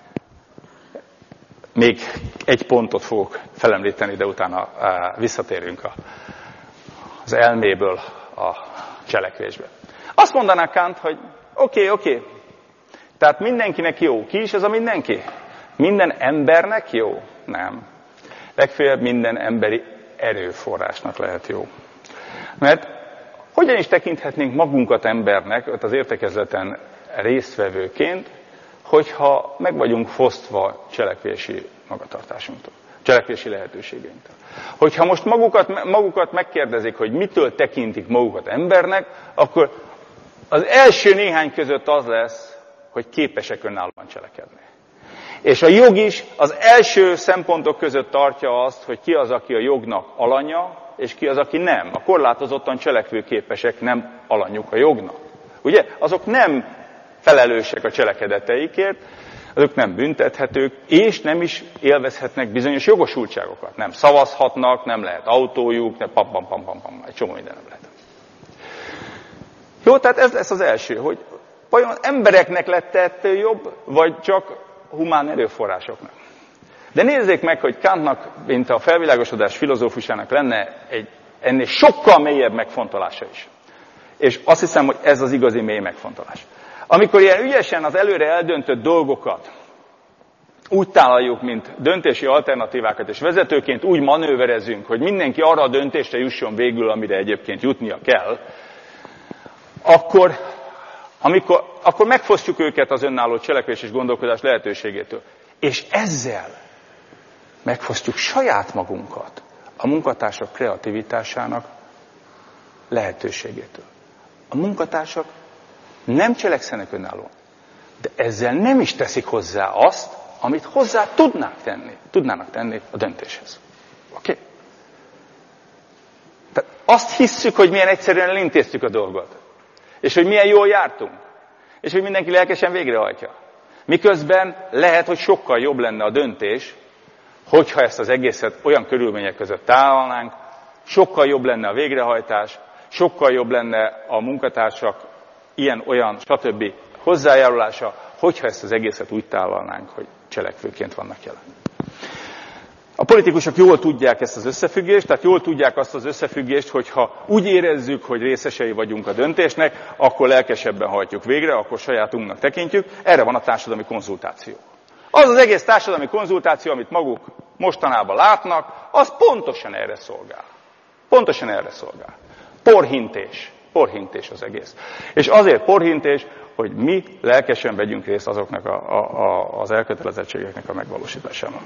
még egy pontot fogok felemlíteni, de utána visszatérünk az elméből a cselekvésbe. Azt mondaná Kant, hogy oké. Tehát mindenkinek jó. Ki is ez a mindenki? Minden embernek jó? Nem. Legfeljebb minden emberi erőforrásnak lehet jó. Mert hogyan is tekinthetnénk magunkat embernek, az értekezleten résztvevőként, hogyha meg vagyunk fosztva cselekvési magatartásunktól, cselekvési lehetőségeinktől. Hogyha most magukat megkérdezik, hogy mitől tekintik magukat embernek, akkor az első néhány között az lesz, hogy képesek önállóan cselekedni. És a jog is az első szempontok között tartja azt, hogy ki az, aki a jognak alanya, és ki az, aki nem. A korlátozottan cselekvőképesek nem alanyuk a jognak. Ugye? Azok nem felelősek a cselekedeteikért, azok nem büntethetők, és nem is élvezhetnek bizonyos jogosultságokat. Nem szavazhatnak, nem lehet autójuk, nem egy csomó minden nem lehet. Jó, tehát ez lesz az első, hogy vajon embereknek lett ettől jobb, vagy csak humán erőforrásoknak. De nézzék meg, hogy Kantnak, mint a felvilágosodás filozófusának lenne egy ennél sokkal mélyebb megfontolása is. És azt hiszem, hogy ez az igazi mély megfontolás. Amikor ilyen ügyesen az előre eldöntött dolgokat úgy tálaljuk, mint döntési alternatívákat, és vezetőként úgy manőverezünk, hogy mindenki arra a döntésre jusson végül, amire egyébként jutnia kell, akkor megfosztjuk őket az önálló cselekvés és gondolkodás lehetőségétől. És ezzel megfosztjuk saját magunkat a munkatársak kreativitásának lehetőségétől. A munkatársak nem cselekszenek önállóan, de ezzel nem is teszik hozzá azt, amit hozzá tudnának tenni a döntéshez. Oké? Tehát azt hisszük, hogy milyen egyszerűen elintéztük a dolgot. És hogy milyen jól jártunk. És hogy mindenki lelkesen végrehajtja. Miközben lehet, hogy sokkal jobb lenne a döntés, hogyha ezt az egészet olyan körülmények között tálalnánk, sokkal jobb lenne a végrehajtás, sokkal jobb lenne a munkatársak ilyen-olyan, stb. Hozzájárulása, hogyha ezt az egészet úgy tálalnánk, hogy cselekvőként vannak jelen. A politikusok jól tudják ezt az összefüggést, tehát jól tudják azt az összefüggést, hogy ha úgy érezzük, hogy részesei vagyunk a döntésnek, akkor lelkesebben hajtjuk végre, akkor sajátunknak tekintjük. Erre van a társadalmi konzultáció. Az az egész társadalmi konzultáció, amit maguk mostanában látnak, az pontosan erre szolgál. Pontosan erre szolgál. Porhintés. porhintés az egész. És azért porhintés, hogy mi lelkesen vegyünk részt azoknak az elkötelezettségeknek a megvalósításában.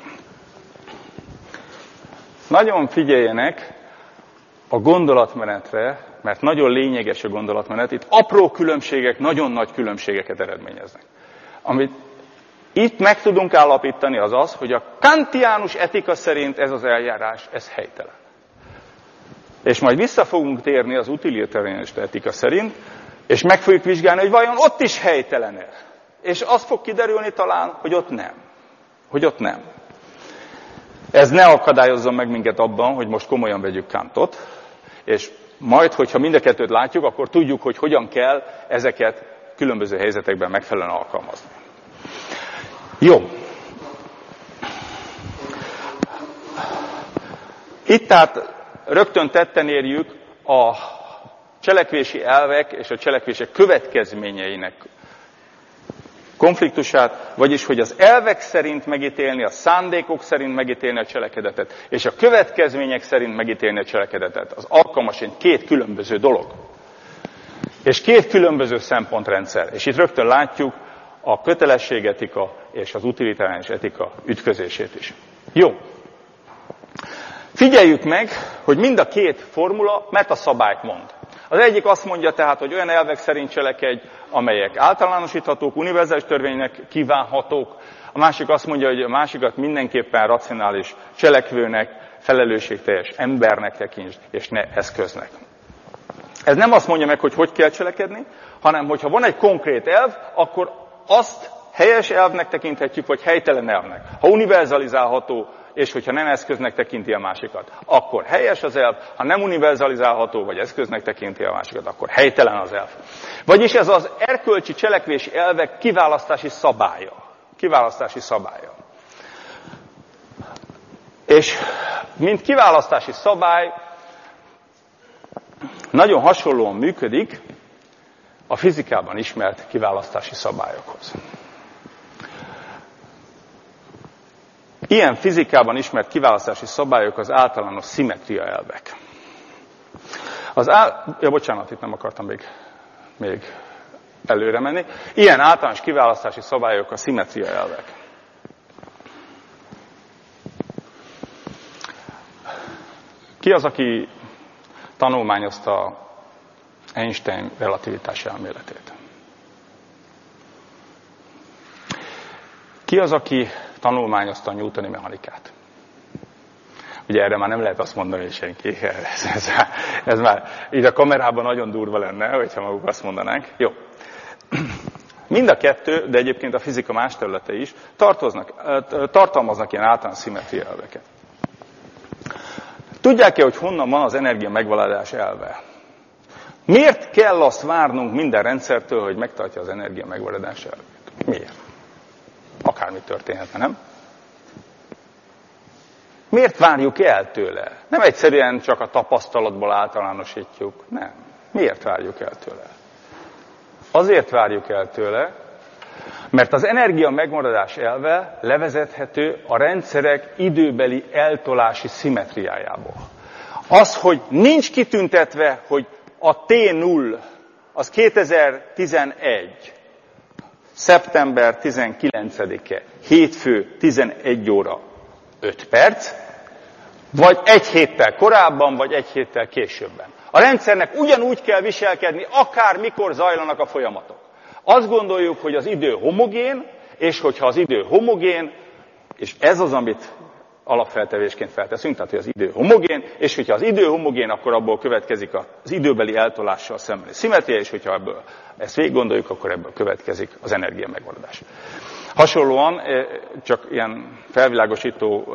Nagyon figyeljenek a gondolatmenetre, mert nagyon lényeges a gondolatmenet. Itt apró különbségek nagyon nagy különbségeket eredményeznek. Amit itt meg tudunk állapítani az az, hogy a kantiánus etika szerint ez az eljárás, ez helytelen. És majd vissza fogunk térni az utilitarianista etika szerint, és meg fogjuk vizsgálni, hogy vajon ott is helytelen-e. És az fog kiderülni talán, hogy ott nem. Hogy ott nem. Ez ne akadályozzon meg minket abban, hogy most komolyan vegyük Kantot, és majd, hogyha mind a kettőt látjuk, akkor tudjuk, hogy hogyan kell ezeket különböző helyzetekben megfelelően alkalmazni. Jó. Itt tehát rögtön tetten érjük a cselekvési elvek és a cselekvések következményeinek konfliktusát, vagyis hogy az elvek szerint megítélni, a szándékok szerint megítélni a cselekedetet, és a következmények szerint megítélni a cselekedetet. Az alkalmasint két különböző dolog. És két különböző szempontrendszer. És itt rögtön látjuk a kötelességetika és az utilitáriánus etika ütközését is. Jó. Figyeljük meg, hogy mind a két formula metaszabályt mond. Az egyik azt mondja tehát, hogy olyan elvek szerint cselekedj, amelyek általánosíthatók, univerzális törvénynek kívánhatók. A másik azt mondja, hogy a másikat mindenképpen racionális cselekvőnek, felelősségteljes embernek tekintsd, és ne eszköznek. Ez nem azt mondja meg, hogy hogy kell cselekedni, hanem hogyha van egy konkrét elv, akkor azt helyes elvnek tekinthetjük, vagy helytelen elvnek. Ha univerzalizálható, és hogyha nem eszköznek tekinti a másikat, akkor helyes az elv, ha nem univerzalizálható, vagy eszköznek tekinti a másikat, akkor helytelen az elv. Vagyis ez az erkölcsi cselekvési elvek kiválasztási szabálya. Kiválasztási szabálya. És mint kiválasztási szabály, nagyon hasonlóan működik a fizikában ismert kiválasztási szabályokhoz. Ilyen fizikában ismert kiválasztási szabályok az általános szimmetria elvek. Bocsánat, itt nem akartam még előre menni. Ilyen általános kiválasztási szabályok a szimmetria elvek. Ki az, aki tanulmányozta Einstein relativitási elméletét? Ki az, aki tanulmányozta a newtoni mechanikát? Ugye erre már nem lehet azt mondani, hogy senki. Ez már így a kamerában nagyon durva lenne, hogyha maguk azt mondanánk. Jó. Mind a kettő, de egyébként a fizika más területe is, tartalmaznak ilyen általános szimmetria elveket. Tudják-e, hogy honnan van az energia megvalódás elve? Miért kell azt várnunk minden rendszertől, hogy megtartja az energia megvalódás elvét? Miért? Akármi történhetne, nem? Miért várjuk el tőle? Nem egyszerűen csak a tapasztalatból általánosítjuk. Nem. Miért várjuk el tőle? Azért várjuk el tőle, mert az energia megmaradás elve levezethető a rendszerek időbeli eltolási szimmetriájából. Az, hogy nincs kitüntetve, hogy a T0 az 2011. szeptember 19-e, hétfő 11 óra 5 perc, vagy egy héttel korábban, vagy egy héttel későbben. A rendszernek ugyanúgy kell viselkedni, akár mikor zajlanak a folyamatok. Azt gondoljuk, hogy az idő homogén, és hogyha az idő homogén, és ez az, amit alapfeltevésként felteszünk, tehát hogy az idő homogén, és hogyha az idő homogén, akkor abból következik az időbeli eltolással szembeni szimmetria, és hogyha ebből ezt végig gondoljuk, akkor ebből következik az energia megmaradás. Hasonlóan, csak ilyen felvilágosító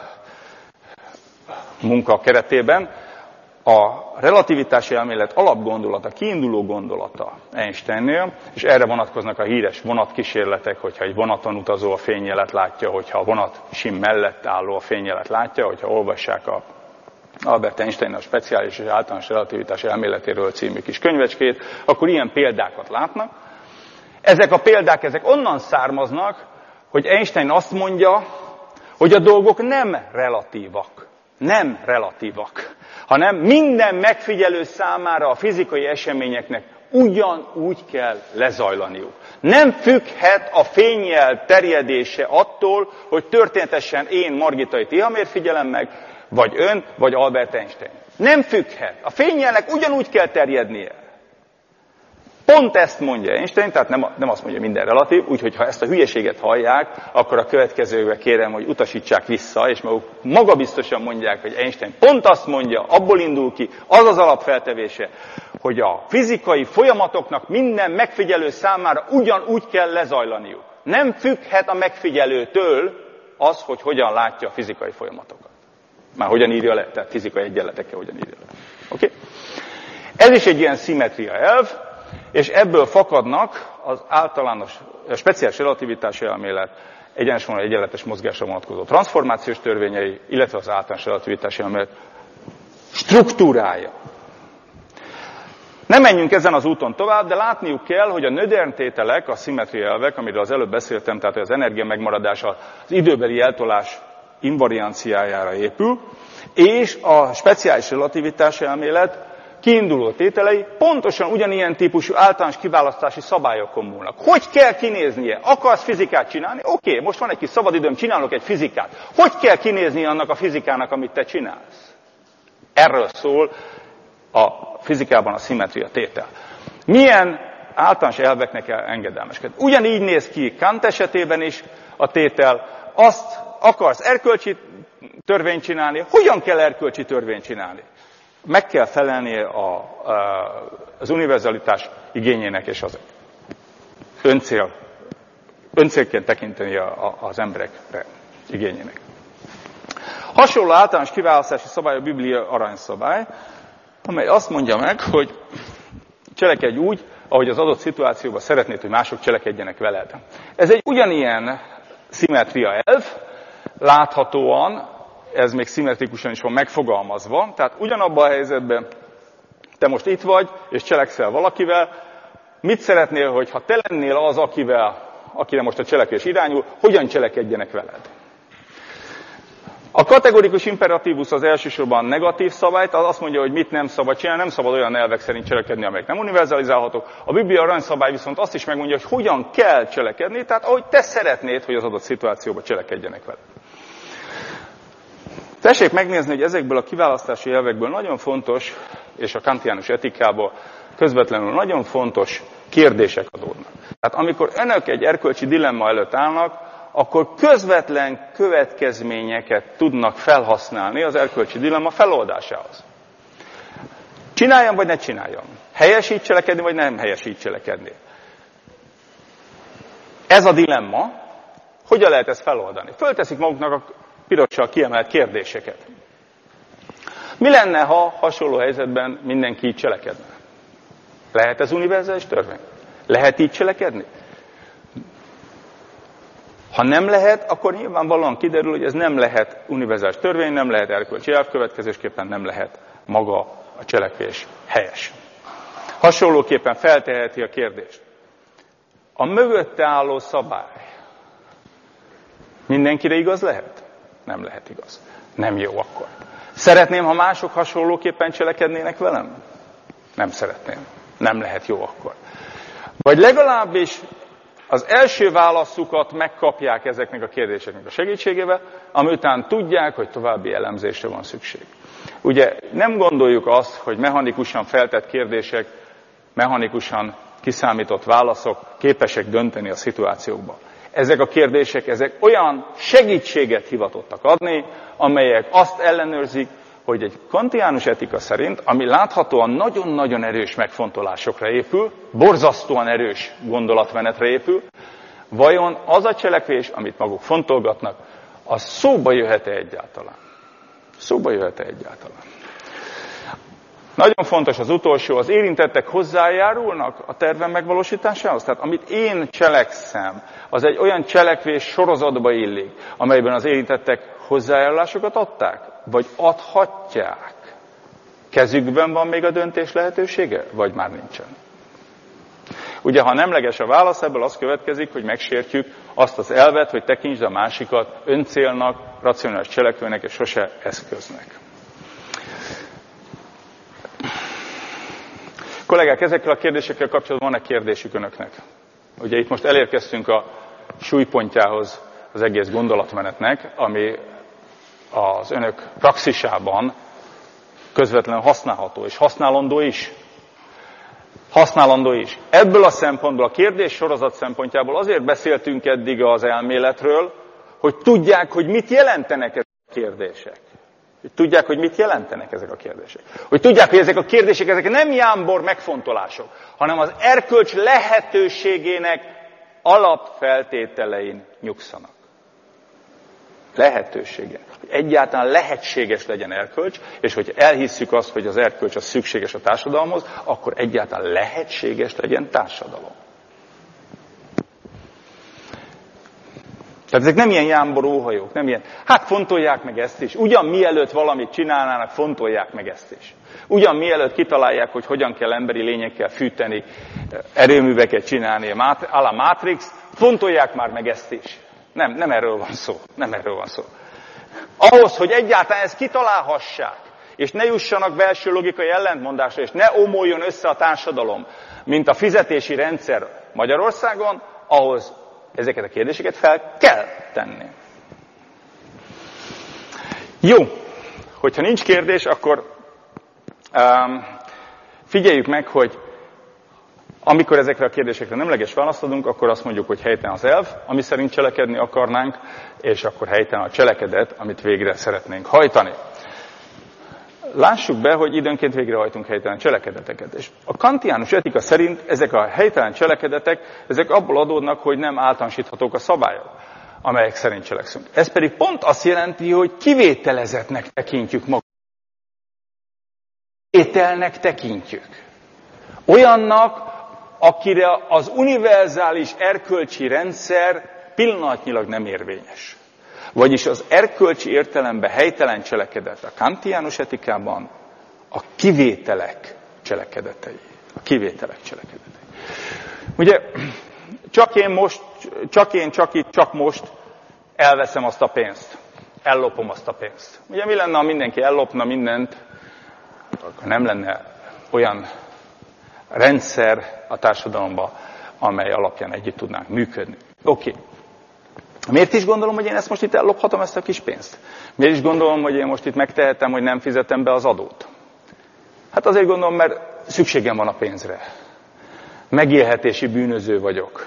munka keretében, a relativitási elmélet alapgondolata, kiinduló gondolata Einsteinnél, és erre vonatkoznak a híres vonatkísérletek, hogyha egy vonaton utazó a fényjelet látja, hogyha a vonat sim mellett álló a fényjelet látja, hogyha olvassák a Albert Einstein a speciális és általános relativitási elméletéről című kis könyvecskét, akkor ilyen példákat látnak. Ezek a példák, ezek onnan származnak, hogy Einstein azt mondja, hogy a dolgok nem relatívak. nem relatívak, hanem minden megfigyelő számára a fizikai eseményeknek ugyanúgy kell lezajlaniuk. Nem függhet a fénnyel terjedése attól, hogy történetesen én Margitai Tihamért figyelem meg, vagy ön, vagy Albert Einstein. Nem függhet. A fénnyelnek ugyanúgy kell terjednie. Pont ezt mondja Einstein, tehát nem azt mondja minden relatív, úgyhogy ha ezt a hülyeséget hallják, akkor a következőbe kérem, hogy utasítsák vissza, és magabiztosan mondják, hogy Einstein pont azt mondja, abból indul ki, az az alapfeltevése, hogy a fizikai folyamatoknak minden megfigyelő számára ugyanúgy kell lezajlaniuk. Nem függhet a megfigyelőtől az, hogy hogyan látja a fizikai folyamatokat. Már hogyan írja le, tehát fizikai egyenletekkel hogyan írja le. Okay? Ez is egy ilyen szimmetria elv, és ebből fakadnak az általános, speciális relativitási elmélet, egyenes vonal egyenletes mozgásra vonatkozó transformációs törvényei, illetve az általános relativitási elmélet struktúrája. Nem menjünk ezen az úton tovább, de látniuk kell, hogy a Noether tételek, a szimmetria elvek, amiről az előbb beszéltem, tehát az energia megmaradása az időbeli eltolás invarianciájára épül, és a speciális relativitási elmélet kiinduló tételei pontosan ugyanilyen típusú általános kiválasztási szabályokon múlnak. Hogy kell kinéznie? Akarsz fizikát csinálni? Oké, most van egy kis szabadidőm, csinálok egy fizikát. Hogy kell kinéznie annak a fizikának, amit te csinálsz? Erről szól a fizikában a szimmetria tétel. Milyen általános elveknek kell engedelmeskedni? Ugyanígy néz ki Kant esetében is a tétel. Azt akarsz erkölcsi törvényt csinálni? Hogyan kell erkölcsi törvényt csinálni? Meg kell felelnie az univerzalitás igényének és az öncélként tekinteni az emberekre igényének. Hasonló általános kiválasztási szabály a Biblia aranyszabály, amely azt mondja meg, hogy cselekedj úgy, ahogy az adott szituációban szeretnéd, hogy mások cselekedjenek veled. Ez egy ugyanilyen szimmetria elv, láthatóan, ez még szimmetrikusan is van megfogalmazva, tehát ugyanabban a helyzetben te most itt vagy, és cselekszel valakivel, mit szeretnél, hogy ha te lennél az, akire most a cselekvés irányul, hogyan cselekedjenek veled? A kategorikus imperatívus az elsősorban negatív szabályt, az azt mondja, hogy mit nem szabad csinálni, nem szabad olyan elvek szerint cselekedni, amelyek nem univerzalizálhatók. A Biblia aranyszabály viszont azt is megmondja, hogy hogyan kell cselekedni, tehát ahogy te szeretnéd, hogy az adott szituációban cselekedjenek veled. Tessék megnézni, hogy ezekből a kiválasztási elvekből nagyon fontos, és a kantiánus etikából közvetlenül nagyon fontos kérdések adódnak. Tehát amikor önök egy erkölcsi dilemma előtt állnak, akkor közvetlen következményeket tudnak felhasználni az erkölcsi dilemma feloldásához. Csináljam, vagy ne csináljam? Helyes így cselekedni, vagy nem helyes így cselekedni? Ez a dilemma, hogyan lehet ezt feloldani? Fölteszik maguknak a pirossal kiemelt kérdéseket. Mi lenne, ha hasonló helyzetben mindenki így cselekedne? Lehet ez univerzális törvény? Lehet így cselekedni? Ha nem lehet, akkor nyilvánvalóan kiderül, hogy ez nem lehet univerzális törvény, nem lehet erkölcsi elv, következésképpen nem lehet maga a cselekvés helyes. Hasonlóképpen felteheti a kérdést. A mögötte álló szabály mindenkire igaz lehet? Nem lehet igaz. Nem jó akkor. Szeretném, ha mások hasonlóképpen cselekednének velem? Nem szeretném. Nem lehet jó akkor. Vagy legalábbis az első válaszukat megkapják ezeknek a kérdéseknek a segítségével, amiután tudják, hogy további elemzésre van szükség. Ugye nem gondoljuk azt, hogy mechanikusan feltett kérdések, mechanikusan kiszámított válaszok képesek dönteni a szituációkban. Ezek a kérdések, ezek olyan segítséget hivatottak adni, amelyek azt ellenőrzik, hogy egy kantiánus etika szerint, ami láthatóan nagyon-nagyon erős megfontolásokra épül, borzasztóan erős gondolatmenetre épül, vajon az a cselekvés, amit maguk fontolgatnak, az szóba jöhet-e egyáltalán? Szóba jöhet-e egyáltalán? Nagyon fontos az utolsó, az érintettek hozzájárulnak a tervem megvalósításához. Tehát amit én cselekszem, az egy olyan cselekvés sorozatba illik, amelyben az érintettek hozzájárulásokat adták? Vagy adhatják? Kezükben van még a döntés lehetősége? Vagy már nincsen? Ugye, ha nemleges a válasz, ebből az következik, hogy megsértjük azt az elvet, hogy tekintsd a másikat öncélnak, racionális cselekvőnek és sose eszköznek. Kollégák, ezekkel a kérdésekkel kapcsolatban van-e kérdésük önöknek? Ugye itt most elérkeztünk a súlypontjához az egész gondolatmenetnek, ami az önök praxisában közvetlenül használható, és használandó is. Használandó is. Ebből a szempontból, a kérdés sorozat szempontjából azért beszéltünk eddig az elméletről, hogy tudják, hogy mit jelentenek ezek a kérdések. Hogy tudják, hogy mit jelentenek ezek a kérdések. Hogy tudják, hogy ezek a kérdések ezek nem jámbor megfontolások, hanem az erkölcs lehetőségének alapfeltételein nyugszanak. Lehetősége. Hogy egyáltalán lehetséges legyen erkölcs, és hogy elhisszük azt, hogy az erkölcs az szükséges a társadalomhoz, akkor egyáltalán lehetséges legyen társadalom. Tehát ezek nem ilyen jámbor óhajók, nem ilyen, hát fontolják meg ezt is. Ugyan mielőtt valamit csinálnának, fontolják meg ezt is. Ugyan mielőtt kitalálják, hogy hogyan kell emberi lényekkel fűteni, erőműveket csinálni, a la Matrix, fontolják már meg ezt is. Nem erről van szó. Nem erről van szó. Ahhoz, hogy egyáltalán ezt kitalálhassák, és ne jussanak belső logikai ellentmondásra, és ne omoljon össze a társadalom, mint a fizetési rendszer Magyarországon, ahhoz ezeket a kérdéseket fel kell tenni. Jó, hogyha nincs kérdés, akkor figyeljük meg, hogy amikor ezekre a kérdésekre nemleges választ adunk, akkor azt mondjuk, hogy helytelen az elv, ami szerint cselekedni akarnánk, és akkor helytelen a cselekedet, amit végre szeretnénk hajtani. Lássuk be, hogy időnként végrehajtunk helytelen cselekedeteket. És a kantiánus etika szerint ezek a helytelen cselekedetek, ezek abból adódnak, hogy nem általánosíthatók a szabályok, amelyek szerint cselekszünk. Ez pedig pont azt jelenti, hogy kivételezetnek tekintjük magunkat. Kivételnek tekintjük. Olyannak, akire az univerzális erkölcsi rendszer pillanatnyilag nem érvényes. Vagyis az erkölcsi értelemben helytelen cselekedet a kantiánus etikában a kivételek cselekedetei. A kivételek cselekedetei. Ugye, csak most elveszem azt a pénzt. Ellopom azt a pénzt. Ugye mi lenne, ha mindenki ellopna mindent, akkor nem lenne olyan rendszer a társadalomban, amely alapján együtt tudnánk működni. Oké. Miért is gondolom, hogy én ezt most itt ellophatom, ezt a kis pénzt? Miért is gondolom, hogy én most itt megtehetem, hogy nem fizetem be az adót? Hát azért gondolom, mert szükségem van a pénzre. Megélhetési bűnöző vagyok.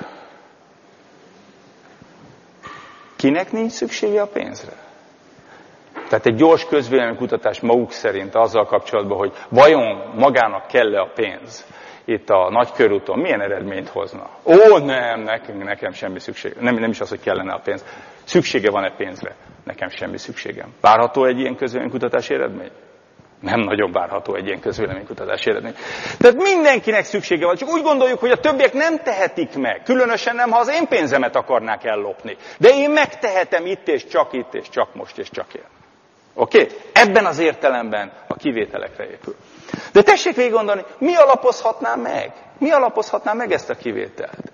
Kinek nincs szüksége a pénzre? Tehát egy gyors közvéleménykutatás maguk szerint azzal kapcsolatban, hogy vajon magának kell-e a pénz itt a Nagykörúton, milyen eredményt hozna? Nekem semmi szükség. Nem is az, hogy kellene a pénz. Szüksége van-e pénzre? Nekem semmi szükségem. Várható egy ilyen közvéleménykutatási eredmény? Nem nagyon várható egy ilyen közvéleménykutatási eredmény. Tehát mindenkinek szüksége van, csak úgy gondoljuk, hogy a többiek nem tehetik meg. Különösen nem, ha az én pénzemet akarnák ellopni. De én megtehetem itt, és csak most, és csak én. Oké? Ebben az értelemben a kivételekre épül. De tessék végig gondolni, mi alapozhatná meg? Mi alapozhatná meg ezt a kivételt?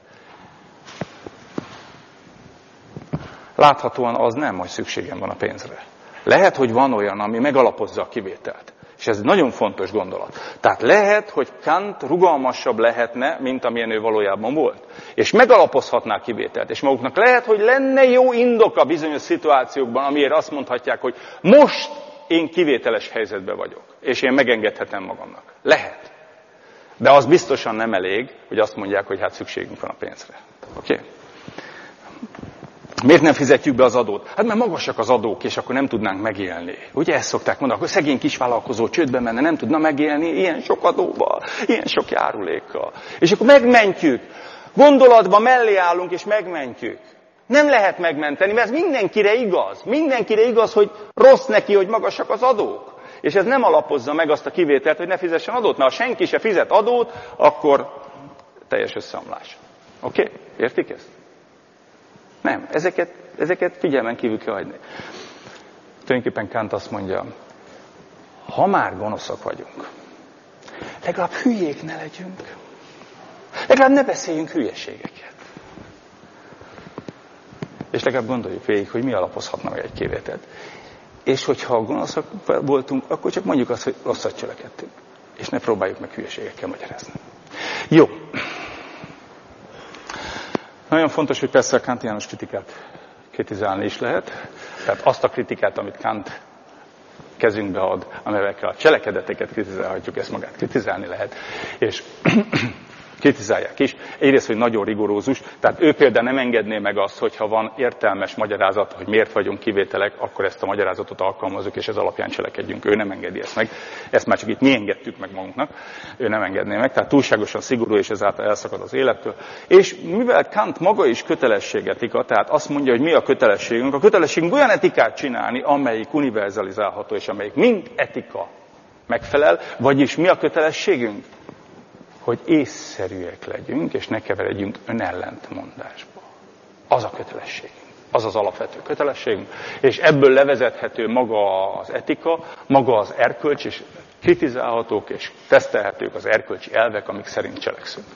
Láthatóan az nem, hogy szükségem van a pénzre. Lehet, hogy van olyan, ami megalapozza a kivételt. És ez nagyon fontos gondolat. Tehát lehet, hogy Kant rugalmasabb lehetne, mint amilyen ő valójában volt. És megalapozhatná a kivételt. És maguknak lehet, hogy lenne jó indok a bizonyos szituációkban, amiért azt mondhatják, hogy most én kivételes helyzetben vagyok. És én megengedhetem magamnak. Lehet. De az biztosan nem elég, hogy azt mondják, hogy hát szükségünk van a pénzre. Oké? Miért nem fizetjük be az adót? Hát mert magasak az adók, és akkor nem tudnánk megélni. Ugye ezt szokták mondani, hogy szegény kisvállalkozó csődbe menne, nem tudna megélni ilyen sok adóval, ilyen sok járulékkal. És akkor megmentjük. Gondolatban mellé állunk, és megmentjük. Nem lehet megmenteni, mert ez mindenkire igaz. Mindenkire igaz, hogy rossz neki, hogy magasak az adók. És ez nem alapozza meg azt a kivételt, hogy ne fizessen adót. Mert ha senki se fizet adót, akkor teljes összeomlás. Oké? Értik ezt? Nem, ezeket figyelmen kívül kell hagyni. Tulajdonképpen Kant azt mondja, ha már gonoszak vagyunk, legalább hülyék ne legyünk. Legalább ne beszéljünk hülyeségeket. És legalább gondoljuk végig, hogy mi alapozhatna meg egy kivételt. És hogyha gonoszak voltunk, akkor csak mondjuk azt, hogy rosszat cselekedtünk. És ne próbáljuk meg hülyeségekkel magyarázni. Jó. Nagyon fontos, hogy persze a kantiánus kritikát kritizálni is lehet. Tehát azt a kritikát, amit Kant kezünkbe ad, amelyekkel a cselekedeteket kritizálhatjuk, ezt magát kritizálni lehet. És kritizálják is. Egyrészt, hogy nagyon rigorózus, tehát ő például nem engedné meg azt, hogyha van értelmes magyarázat, hogy miért vagyunk kivételek, akkor ezt a magyarázatot alkalmazzuk, és ez alapján cselekedjünk. Ő nem engedi ezt meg. Ezt már csak itt mi engedtük meg magunknak. Ő nem engedné meg, tehát túlságosan szigorú, és ezáltal elszakad az élettől. És mivel Kant maga is kötelességetika, tehát azt mondja, hogy mi a kötelességünk. A kötelességünk olyan etikát csinálni, amelyik univerzalizálható, és amelyik mind etika megfelel, vagyis mi a kötelességünk? Hogy észszerűek legyünk, és ne keveredjünk önellentmondásba. Az a kötelességünk. Az az alapvető kötelességünk. És ebből levezethető maga az etika, maga az erkölcs, és kritizálhatók és tesztelhetők az erkölcsi elvek, amik szerint cselekszünk.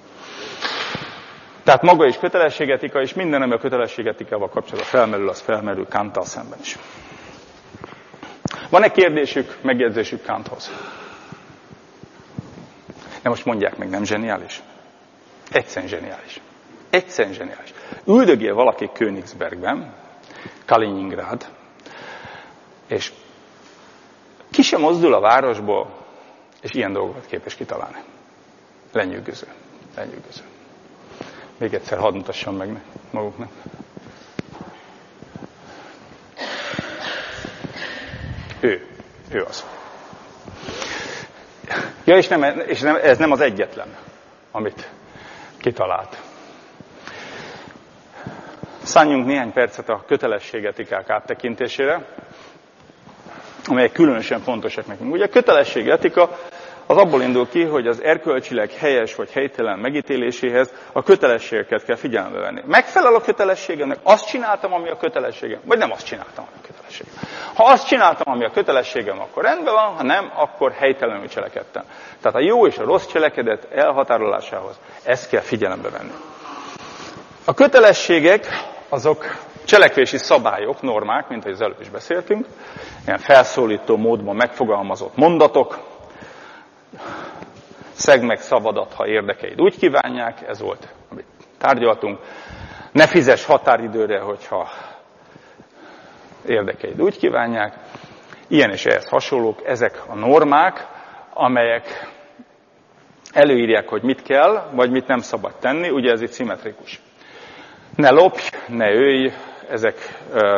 Tehát maga is kötelességetika, és minden, ami a kötelességetikával kapcsolatban felmerül, az felmerül Kanttal szemben is. Van-e kérdésük, megjegyzésük Kanthoz? De most mondják meg, nem zseniális? Egyszerűen zseniális. Egyszerűen zseniális. Üldögél valaki Königsbergben, Kaliningrad, és ki sem mozdul a városból, és ilyen dolgokat képes kitalálni. Lenyűgöző. Lenyűgöző. Még egyszer hadd mutassam meg maguknak. Ő az. Ja, és ez nem az egyetlen, amit kitalált. Szálljunk néhány percet a kötelességetikák áttekintésére, amelyek különösen fontosak nekünk. Ugye a kötelességetika az abból indul ki, hogy az erkölcsileg helyes vagy helytelen megítéléséhez a kötelességeket kell figyelembe venni. Megfelel a kötelességemnek, azt csináltam, ami a kötelességem, vagy nem azt csináltam, ami a kötelességem. Ha azt csináltam, ami a kötelességem, akkor rendben van, ha nem, akkor helytelenül cselekedtem. Tehát a jó és a rossz cselekedet elhatárolásához ezt kell figyelembe venni. A kötelességek azok cselekvési szabályok, normák, mint ahogy az előbb is beszéltünk, ilyen felszólító módban megfogalmazott mondatok, szegd meg szavadat, ha érdekeid úgy kívánják, ez volt, amit tárgyaltunk. Ne fizess határidőre, hogyha érdekeid úgy kívánják. Ilyen és ehhez hasonlók, ezek a normák, amelyek előírják, hogy mit kell, vagy mit nem szabad tenni, ugye ez itt szimmetrikus. Ne lopj, ne ölj, ezek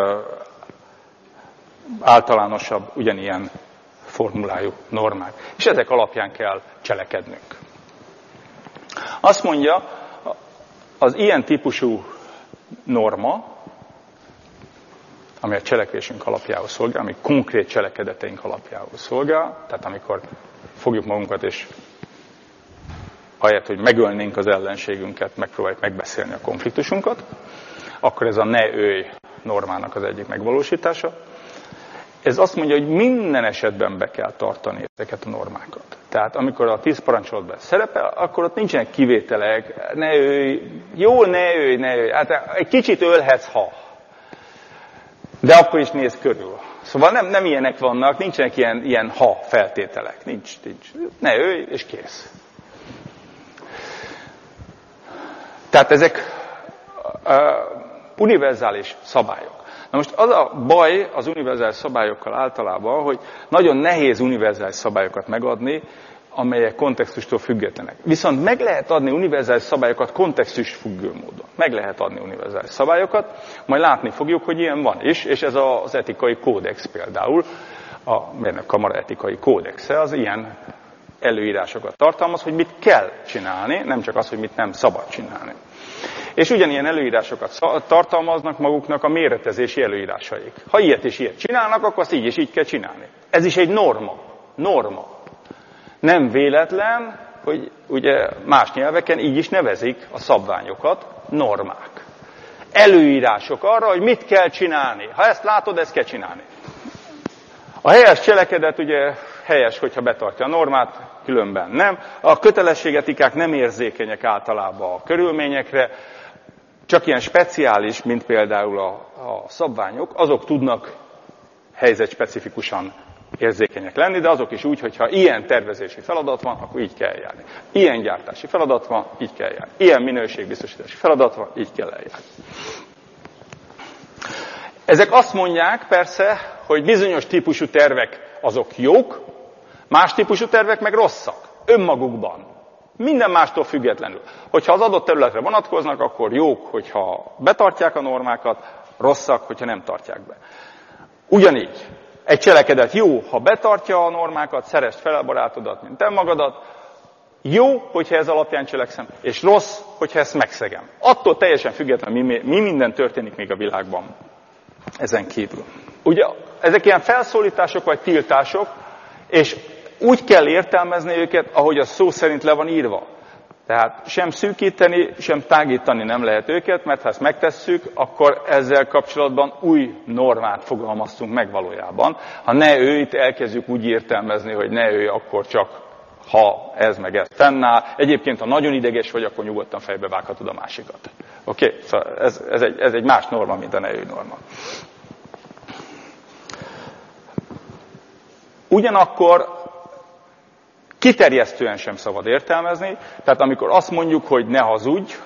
általánosabb, ugyanilyen formulájú normák. És ezek alapján kell cselekednünk. Azt mondja, az ilyen típusú norma, ami a cselekvésünk alapjául szolgál, ami konkrét cselekedeteink alapjául szolgál, tehát amikor fogjuk magunkat, és ahelyett, hogy megölnénk az ellenségünket, megpróbáljuk megbeszélni a konfliktusunkat, akkor ez a ne ölj normának az egyik megvalósítása. Ez azt mondja, hogy minden esetben be kell tartani ezeket a normákat. Tehát amikor a 10 parancsolatban szerepel, akkor ott nincsenek kivételek, ne ölj, jó, ne ölj. Hát egy kicsit ölhetsz, ha. De akkor is nézz körül. Szóval nem ilyenek vannak, nincsenek ilyen ha feltételek. Nincs. Ne ölj, és kész. Tehát ezek univerzális szabályok. Na most az a baj az univerzális szabályokkal általában, hogy nagyon nehéz univerzális szabályokat megadni, amelyek kontextustól függetlenek. Viszont meg lehet adni univerzális szabályokat kontextus függő módon. Meg lehet adni univerzális szabályokat, majd látni fogjuk, hogy ilyen van is, és ez az etikai kódex például, a Mérnökkamara etikai kódexe, az ilyen előírásokat tartalmaz, hogy mit kell csinálni, nem csak az, hogy mit nem szabad csinálni. És ugyanilyen előírásokat tartalmaznak maguknak a méretezési előírásaik. Ha ilyet és ilyet csinálnak, akkor azt így és így kell csinálni. Ez is egy norma. Nem véletlen, hogy ugye más nyelveken így is nevezik a szabványokat, normák. Előírások arra, hogy mit kell csinálni. Ha ezt látod, ezt kell csinálni. A helyes cselekedet ugye helyes, hogyha betartja a normát, különben nem. A kötelességetikák nem érzékenyek általában a körülményekre, csak ilyen speciális, mint például a szabványok, azok tudnak helyzetspecifikusan érzékenyek lenni, de azok is úgy, hogyha ilyen tervezési feladat van, akkor így kell eljárni. Ilyen gyártási feladat van, így kell eljárni. Ilyen minőségbiztosítási feladat van, így kell eljárni. Ezek azt mondják persze, hogy bizonyos típusú tervek azok jók, más típusú tervek meg rosszak, önmagukban. Minden mástól függetlenül. Hogyha az adott területre vonatkoznak, akkor jók, hogyha betartják a normákat, rosszak, hogyha nem tartják be. Ugyanígy, egy cselekedet jó, ha betartja a normákat, szeresd fel a barátodat, mint te magadat, jó, hogyha ez alapján cselekszem, és rossz, hogyha ezt megszegem. Attól teljesen függetlenül, mi minden történik még a világban ezen kívül. Ugye, ezek ilyen felszólítások vagy tiltások, és úgy kell értelmezni őket, ahogy a szó szerint le van írva. Tehát sem szűkíteni, sem tágítani nem lehet őket, mert ha ezt megtesszük, akkor ezzel kapcsolatban új normát fogalmaztunk meg valójában. Ha ne ő, itt elkezdjük úgy értelmezni, hogy ne ő, akkor csak ha ez meg ez fennáll. Egyébként, ha nagyon ideges vagy, akkor nyugodtan fejbe vághatod a másikat. Oké? Szóval ez egy más norma, mint a ne ő norma. Ugyanakkor kiterjesztően sem szabad értelmezni, tehát amikor azt mondjuk, hogy ne hazudj,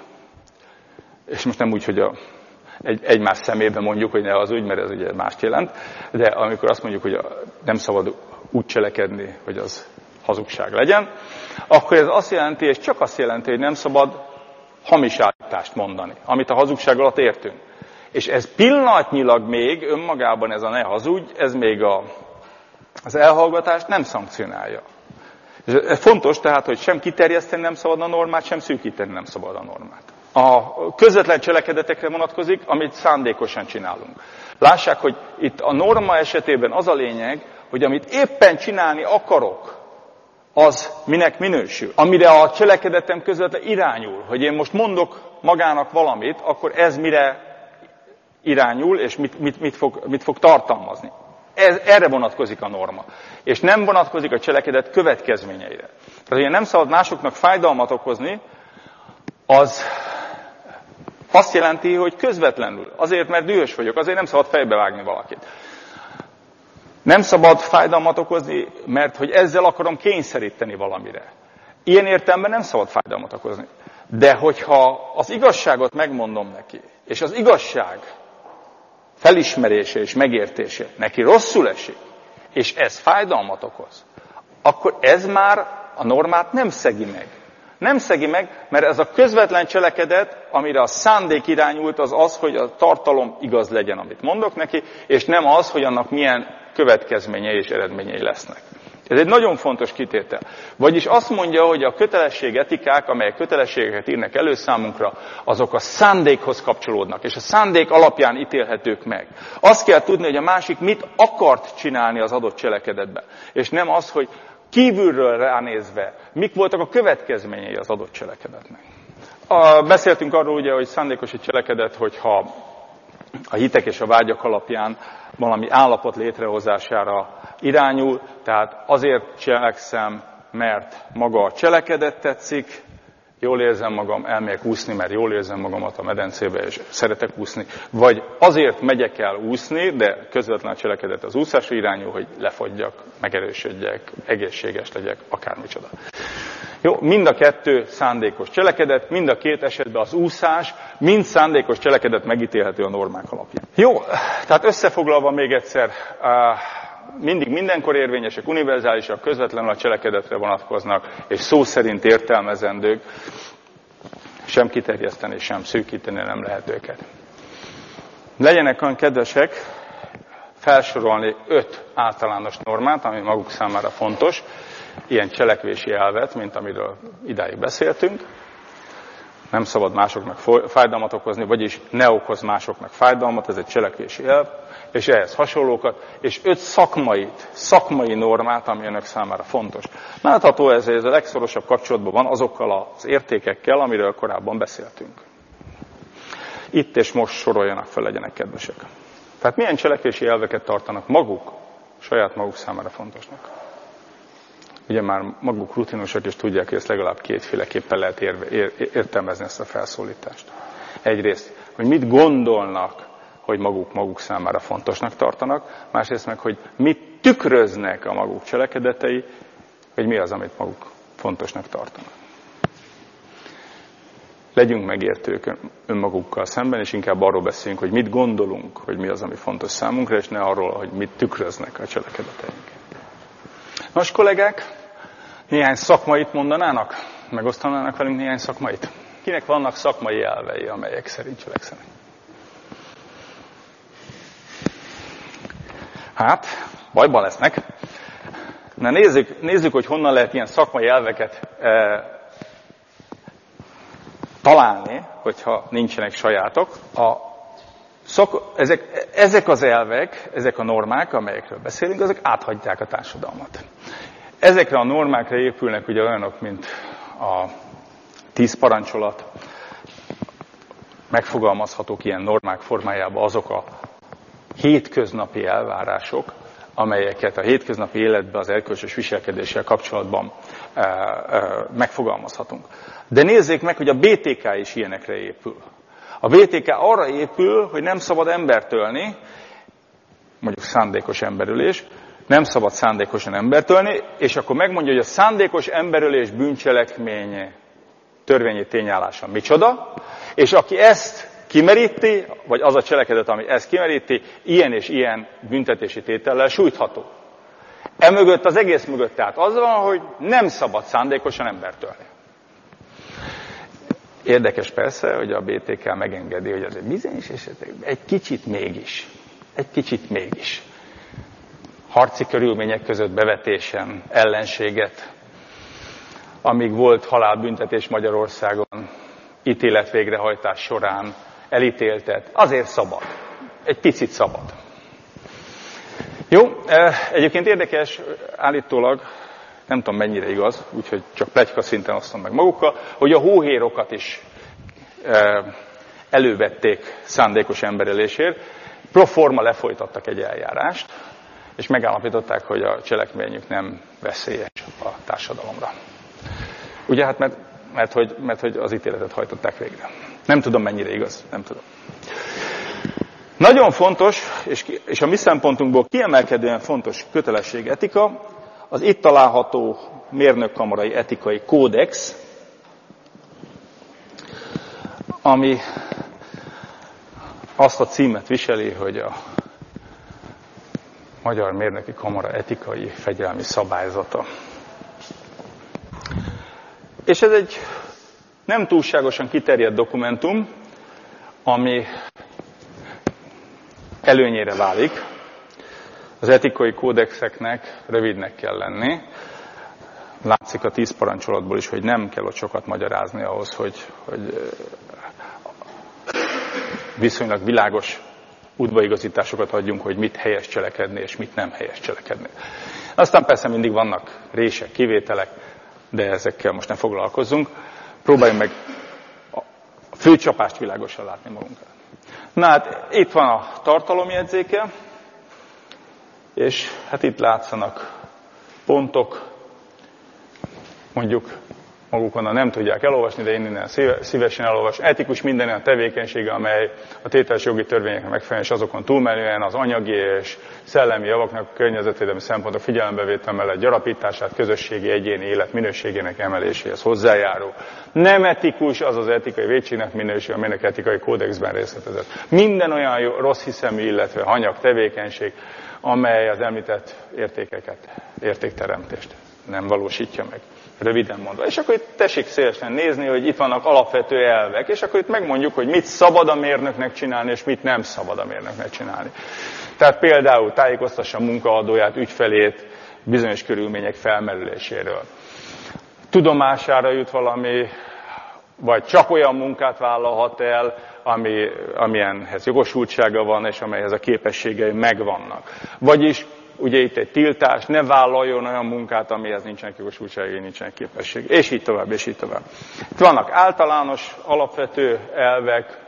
és most nem úgy, hogy egymás szemében mondjuk, hogy ne hazudj, mert ez ugye mást jelent, de amikor azt mondjuk, hogy nem szabad úgy cselekedni, hogy az hazugság legyen, akkor ez azt jelenti, és csak azt jelenti, hogy nem szabad hamis állítást mondani, amit a hazugság alatt értünk. És ez pillanatnyilag még önmagában ez a ne hazudj, ez még az elhallgatást nem szankcionálja. Ez fontos tehát, hogy sem kiterjeszteni nem szabad a normát, sem szűkíteni nem szabad a normát. A közvetlen cselekedetekre vonatkozik, amit szándékosan csinálunk. Lássák, hogy itt a norma esetében az a lényeg, hogy amit éppen csinálni akarok, az minek minősül. Amire a cselekedetem közvetlen irányul, hogy én most mondok magának valamit, akkor ez mire irányul, és mit fog tartalmazni. Erre vonatkozik a norma. És nem vonatkozik a cselekedet következményeire. Tehát, hogy nem szabad másoknak fájdalmat okozni, az azt jelenti, hogy közvetlenül. Azért, mert dühös vagyok, azért nem szabad fejbevágni valakit. Nem szabad fájdalmat okozni, mert hogy ezzel akarom kényszeríteni valamire. Ilyen értelemben nem szabad fájdalmat okozni. De hogyha az igazságot megmondom neki, és az igazság felismerése és megértése neki rosszul esik, és ez fájdalmat okoz, akkor ez már a normát nem szegi meg. Nem szegi meg, mert ez a közvetlen cselekedet, amire a szándék irányult, az az, hogy a tartalom igaz legyen, amit mondok neki, és nem az, hogy annak milyen következményei és eredményei lesznek. Ez egy nagyon fontos kitétel. Vagyis azt mondja, hogy a kötelességetikák, amelyek kötelességeket írnak elő számunkra, azok a szándékhoz kapcsolódnak, és a szándék alapján ítélhetők meg. Azt kell tudni, hogy a másik mit akart csinálni az adott cselekedetben, és nem az, hogy kívülről ránézve mik voltak a következményei az adott cselekedetnek. Beszéltünk arról ugye, hogy szándékos egy cselekedet, hogyha a hitek és a vágyak alapján valami állapot létrehozására irányul, tehát azért cselekszem, mert maga a cselekedet tetszik, jól érzem magam, elmegyek úszni, mert jól érzem magamat a medencébe, és szeretek úszni, vagy azért megyek el úszni, de közvetlen a cselekedet az úszásra irányul, hogy lefagyjak, megerősödjek, egészséges legyek, akármicsoda. Jó, mind a kettő szándékos cselekedet, mind a két esetben az úszás, mind szándékos cselekedet megítélhető a normák alapján. Jó, tehát összefoglalva még egyszer, mindig mindenkor érvényesek, univerzálisak, közvetlenül a cselekedetre vonatkoznak, és szó szerint értelmezendők, sem kiterjeszteni, sem szűkíteni nem lehet őket. Legyenek olyan kedvesek felsorolni 5 általános normát, ami maguk számára fontos, ilyen cselekvési elvet, mint amiről idáig beszéltünk. Nem szabad másoknak fájdalmat okozni, vagyis ne okoz másoknak fájdalmat, ez egy cselekvési elv, és ehhez hasonlókat, és 5 szakmai normát, ami önök számára fontos. Látható, ez a legszorosabb kapcsolatban van azokkal az értékekkel, amiről korábban beszéltünk. Itt és most soroljanak fel, legyenek kedvesek. Tehát milyen cselekvési elveket tartanak maguk, saját maguk számára fontosnak? ugye már maguk rutinosak, és tudják, hogy ezt legalább kétféleképpen lehet értelmezni ezt a felszólítást. Egyrészt, hogy mit gondolnak, hogy maguk számára fontosnak tartanak, másrészt meg, hogy mit tükröznek a maguk cselekedetei, hogy mi az, amit maguk fontosnak tartanak. Legyünk megértők önmagukkal szemben, és inkább arról beszéljünk, hogy mit gondolunk, hogy mi az, ami fontos számunkra, és ne arról, hogy mit tükröznek a cselekedeteink. Nos, kollégák, néhány szakmait mondanának? Megosztanának velünk néhány szakmait? Kinek vannak szakmai elvei, amelyek szerint cselekszenek? Hát, bajban lesznek. Na nézzük, hogy honnan lehet ilyen szakmai elveket találni, hogyha nincsenek sajátok. Ezek az elvek, ezek a normák, amelyekről beszélünk, azok áthagyják a társadalmat. Ezekre a normákra épülnek ugye olyanok, mint a 10 parancsolat, megfogalmazhatók ilyen normák formájában azok a hétköznapi elvárások, amelyeket a hétköznapi életben az erkölcsös viselkedéssel kapcsolatban megfogalmazhatunk. De nézzék meg, hogy a BTK is ilyenekre épül. A BTK arra épül, hogy nem szabad embert ölni, mondjuk szándékos emberölés, nem szabad szándékosan embert ölni, és akkor megmondja, hogy a szándékos emberölés bűncselekmény törvényi tényállása micsoda, és aki ezt kimeríti, vagy az a cselekedet, ami ezt kimeríti, ilyen és ilyen büntetési tétellel sújtható. Emögött az egész mögött tehát az van, hogy nem szabad szándékosan embert ölni. Érdekes persze, hogy a BTK megengedi, hogy azért bizonyos esetekben egy kicsit mégis. Harci körülmények között bevetésen ellenséget, amíg volt halálbüntetés Magyarországon, ítélet végrehajtás során elítéltet, azért szabad. Egy picit szabad. Jó, egyébként érdekes, állítólag, nem tudom mennyire igaz, úgyhogy csak pletyka szinten osztom meg magukkal, hogy a hóhérokat is elővették szándékos emberölésért, proforma lefolytattak egy eljárást, és megállapították, hogy a cselekményük nem veszélyes a társadalomra. Ugye hát mert hogy az ítéletet hajtották végre. Nem tudom mennyire igaz, nem tudom. Nagyon fontos, és a mi szempontunkból kiemelkedően fontos kötelesség etika, az itt található mérnökkamarai etikai kódex, ami azt a címet viseli, hogy a Magyar Mérnöki Kamara etikai fegyelmi szabályzata. És ez egy nem túlságosan kiterjedt dokumentum, ami előnyére válik. Az etikai kódexeknek rövidnek kell lenni. Látszik a 10 parancsolatból is, hogy nem kell ott sokat magyarázni ahhoz, hogy viszonylag világos útbaigazításokat adjunk, hogy mit helyes cselekedni, és mit nem helyes cselekedni. Aztán persze mindig vannak rések, kivételek, de ezekkel most ne foglalkozzunk. Próbáljunk meg a főcsapást világosan látni magunkat. Na hát itt van a tartalomjegyzéke, és hát itt látszanak pontok, mondjuk maguk onnan nem tudják elolvasni, de én innen szívesen elolvasom. Etikus minden olyan tevékenysége, amely a tételes jogi törvényeknek megfelelően, és azokon túlmenően az anyagi és szellemi javaknak környezetvédelmi szempontok figyelembevétel mellett gyarapítását, közösségi, egyéni élet minőségének emeléséhez hozzájárul. Nem etikus az az etikai vétségnek minőség, amelynek etikai kódexben részletezett. Minden olyan rossz hiszemű, illetve hanyag tevékenység, amely az említett értékteremtést nem valósítja meg. Röviden mondva. És akkor itt tessék szélesen nézni, hogy itt vannak alapvető elvek, és akkor itt megmondjuk, hogy mit szabad a mérnöknek csinálni, és mit nem szabad a mérnöknek csinálni. Tehát például tájékoztassa a munkaadóját, ügyfelét bizonyos körülmények felmerüléséről. Tudomására jut valami, vagy csak olyan munkát vállalhat el, amilyenhez jogosultsága van, és amelyhez a képességei megvannak. Vagyis ugye itt egy tiltás, ne vállaljon olyan munkát, amihez nincsenek jogosultságai, nincsenek képességei, és így tovább, és így tovább. Itt vannak általános, alapvető elvek,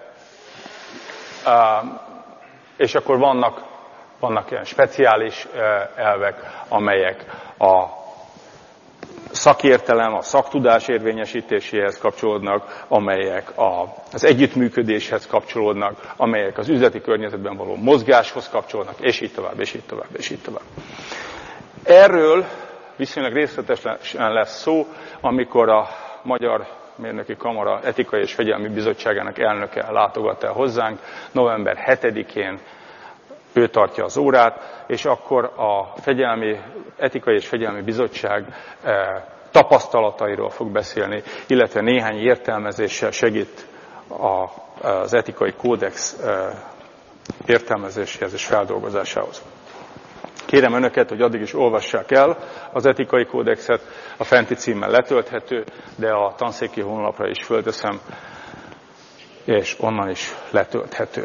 és akkor vannak ilyen speciális elvek, amelyek a szakértelem, a szaktudás érvényesítéséhez kapcsolódnak, amelyek az együttműködéshez kapcsolódnak, amelyek az üzleti környezetben való mozgáshoz kapcsolódnak, és így tovább, és így tovább, és így tovább. Erről viszonylag részletesen lesz szó, amikor a Magyar Mérnöki Kamara Etikai és Fegyelmi Bizottságának elnöke látogat el hozzánk november 7-én. Ő tartja az órát, és akkor a Etikai és Fegyelmi Bizottság tapasztalatairól fog beszélni, illetve néhány értelmezéssel segít az etikai kódex értelmezéséhez és feldolgozásához. Kérem önöket, hogy addig is olvassák el az etikai kódexet, a fenti címmel letölthető, de a tanszéki honlapra is fölteszem, és onnan is letölthető.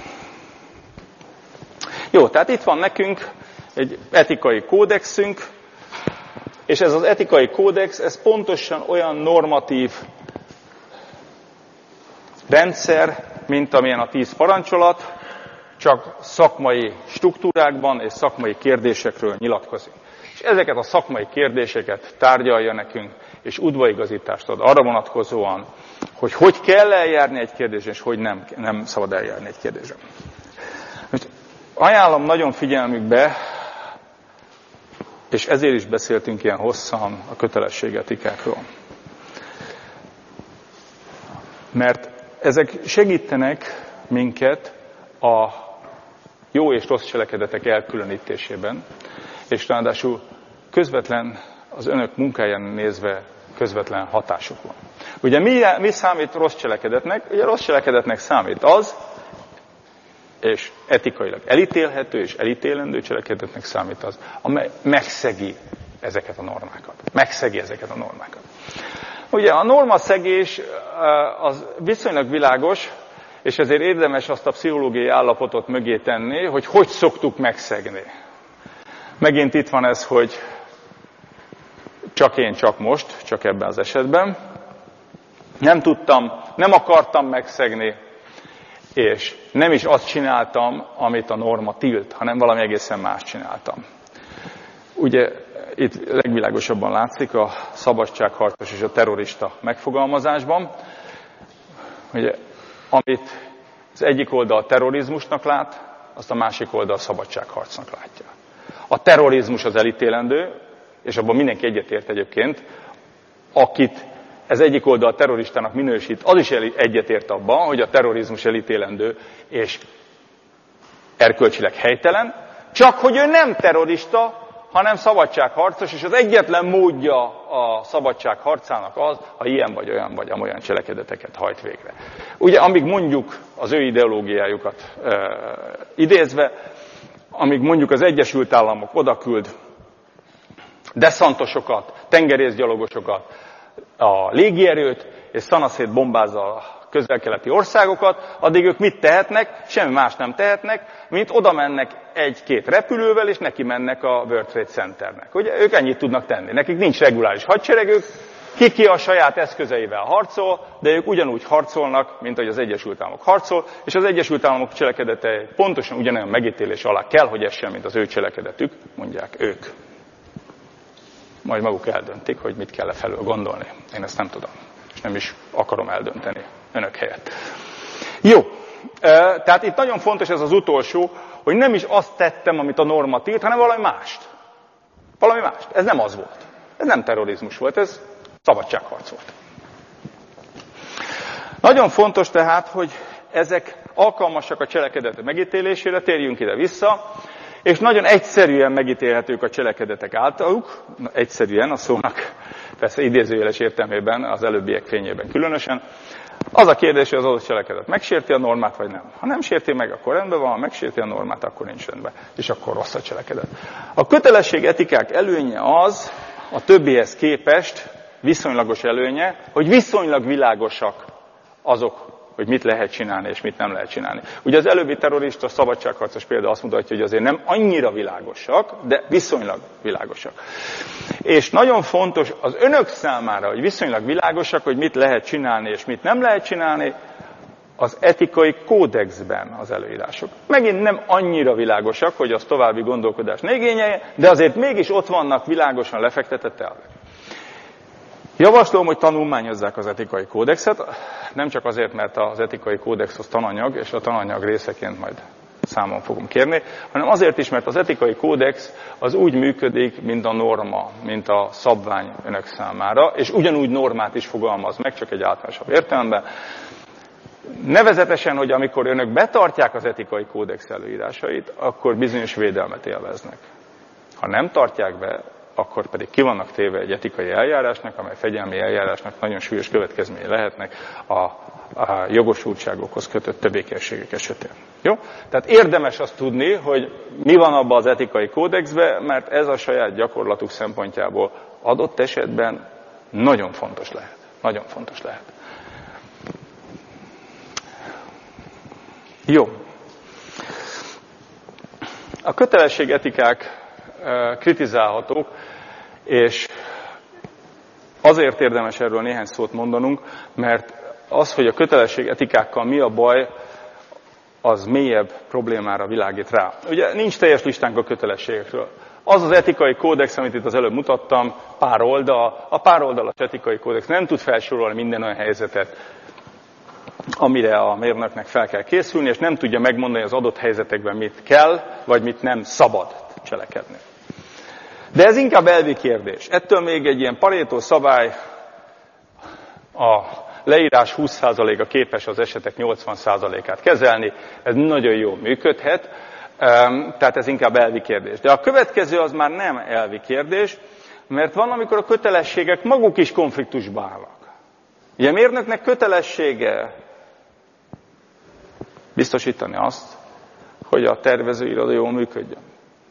Jó, tehát itt van nekünk egy etikai kódexünk, és ez az etikai kódex, ez pontosan olyan normatív rendszer, mint amilyen a 10 parancsolat, csak szakmai struktúrákban és szakmai kérdésekről nyilatkozik. És ezeket a szakmai kérdéseket tárgyalja nekünk, és udvaigazítást ad arra vonatkozóan, hogy kell eljárni egy kérdésre, és hogy nem szabad eljárni egy kérdésre. Ajánlom nagyon figyelmükbe, és ezért is beszéltünk ilyen hosszan a kötelességetikákról. Mert ezek segítenek minket a jó és rossz cselekedetek elkülönítésében, és ráadásul közvetlen az önök munkáján nézve közvetlen hatásuk van. Ugye mi számít rossz cselekedetnek? Ugye rossz cselekedetnek számít az, és etikailag elítélhető és elítélendő cselekedetnek számít az, amely megszegi ezeket a normákat. Ugye a normaszegés az viszonylag világos, és ezért érdemes azt a pszichológiai állapotot mögé tenni, hogy szoktuk megszegni. Megint itt van ez, hogy csak most, csak ebben az esetben. Nem akartam megszegni, és nem is azt csináltam, amit a norma tilt, hanem valami egészen más csináltam. Ugye itt legvilágosabban látszik a szabadságharcos és a terrorista megfogalmazásban, ugye, amit az egyik oldal terrorizmusnak lát, azt a másik oldal szabadságharcnak látja. A terrorizmus az elítélendő, és abban mindenki egyetért egyébként, akit ez egyik oldal terroristának minősít, az is egyetért abban, hogy a terrorizmus elítélendő és erkölcsileg helytelen, csak hogy ő nem terrorista, hanem szabadságharcos, és az egyetlen módja a szabadságharcának az, ha ilyen vagy olyan vagy amolyan cselekedeteket hajt végre. Ugye, amíg mondjuk az ő ideológiájukat idézve, amíg mondjuk az Egyesült Államok odaküld deszantosokat, tengerészgyalogosokat, a légierőt, és szanaszét bombázza a közel-keleti országokat, addig ők mit tehetnek? Semmi más nem tehetnek, mint oda mennek egy-két repülővel, és neki mennek a World Trade Centernek. Ugye ők ennyit tudnak tenni. Nekik nincs reguláris hadseregük, ki a saját eszközeivel harcol, de ők ugyanúgy harcolnak, mint ahogy az Egyesült Államok harcol, és az Egyesült Államok cselekedete pontosan ugyanolyan megítélés alá kell, hogy essen, mint az ő cselekedetük, mondják ők. Majd maguk eldöntik, hogy mit kell felől gondolni. Én ezt nem tudom, és nem is akarom eldönteni önök helyett. Jó, tehát itt nagyon fontos ez az utolsó, hogy nem is azt tettem, amit a norma tilt, hanem valami mást. Valami mást. Ez nem az volt. Ez nem terrorizmus volt, ez szabadságharc volt. Nagyon fontos tehát, hogy ezek alkalmasak a cselekedet megítélésére, térjünk ide vissza, és nagyon egyszerűen megítélhetők a cselekedetek általuk, egyszerűen a szónak persze idézőjeles értelmében, az előbbiek fényében különösen. Az a kérdés, hogy az adott cselekedet megsérti a normát, vagy nem. Ha nem sérti meg, akkor rendben van, ha megsérti a normát, akkor nincs rendben, és akkor rossz a cselekedet. A kötelesség etikák előnye az, a többihez képest viszonylagos előnye, hogy viszonylag világosak azok, hogy mit lehet csinálni, és mit nem lehet csinálni. Ugye az előbbi terrorista szabadságharcos példa azt mutatja, hogy azért nem annyira világosak, de viszonylag világosak. És nagyon fontos az önök számára, hogy viszonylag világosak, hogy mit lehet csinálni, és mit nem lehet csinálni, az etikai kódexben az előírások. Megint nem annyira világosak, hogy az további gondolkodás ne igényelje, de azért mégis ott vannak világosan lefektetett elvek. Javaslom, hogy tanulmányozzák az etikai kódexet, nem csak azért, mert az etikai kódex az tananyag, és a tananyag részeként majd számon fogom kérni, hanem azért is, mert az etikai kódex az úgy működik, mint a norma, mint a szabvány önök számára, és ugyanúgy normát is fogalmaz meg, csak egy általánosabb értelemben. Nevezetesen, hogy amikor önök betartják az etikai kódex előírásait, akkor bizonyos védelmet élveznek. Ha nem tartják be, akkor pedig ki vannak téve egy etikai eljárásnak, amely fegyelmi eljárásnak nagyon súlyos következményei lehetnek a jogosultságokhoz kötött tevékenységek esetén. Jó? Tehát érdemes azt tudni, hogy mi van abban az etikai kódexben, mert ez a saját gyakorlatuk szempontjából adott esetben nagyon fontos lehet. Nagyon fontos lehet. Jó. A kötelességetikák kritizálhatók, és azért érdemes erről néhány szót mondanunk, mert az, hogy a kötelességetikákkal mi a baj, az mélyebb problémára világít rá. Ugye nincs teljes listánk a kötelességekről. Az az etikai kódex, amit itt az előbb mutattam, pár oldal, a pár oldalas etikai kódex nem tud felsorolni minden olyan helyzetet, amire a mérnöknek fel kell készülni, és nem tudja megmondani az adott helyzetekben mit kell, vagy mit nem szabad cselekedni. De ez inkább elvi kérdés. Ettől még egy ilyen Pareto szabály, a leírás 20%-a képes az esetek 80%-át kezelni, ez nagyon jól működhet, tehát ez inkább elvi kérdés. De a következő az már nem elvi kérdés, mert van, amikor a kötelességek maguk is konfliktusba állnak. Ugye a mérnöknek kötelessége biztosítani azt, hogy a tervezőiroda jól működjön.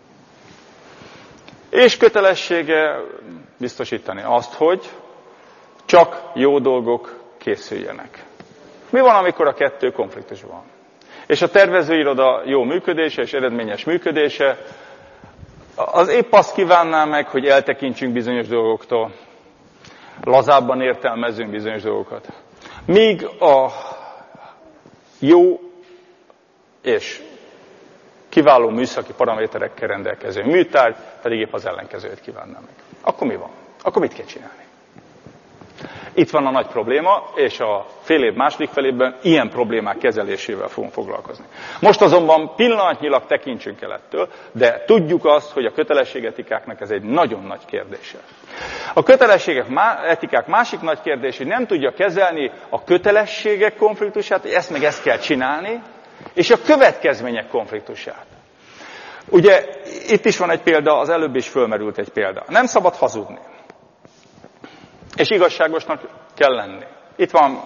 És kötelessége biztosítani azt, hogy csak jó dolgok készüljenek. Mi van, amikor a kettő konfliktusban van? És a tervezőiroda jó működése és eredményes működése az épp azt kívánná meg, hogy eltekintsünk bizonyos dolgoktól, lazábban értelmezzünk bizonyos dolgokat. Míg a jó és kiváló műszaki paraméterekkel rendelkező műtárgy pedig épp az ellenkezőjét kívánná meg. Akkor mi van? Akkor mit kell csinálni? Itt van a nagy probléma, és a fél év második felében ilyen problémák kezelésével fogunk foglalkozni. Most azonban pillanatnyilag tekintsünk el ettől, de tudjuk azt, hogy a kötelességetikáknak ez egy nagyon nagy kérdése. A kötelességetikák másik nagy kérdés, hogy nem tudja kezelni a kötelességek konfliktusát, hogy ezt meg ezt kell csinálni, és a következmények konfliktusát. Ugye itt is van egy példa, az előbb is fölmerült egy példa. Nem szabad hazudni. És igazságosnak kell lenni. Itt van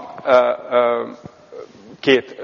két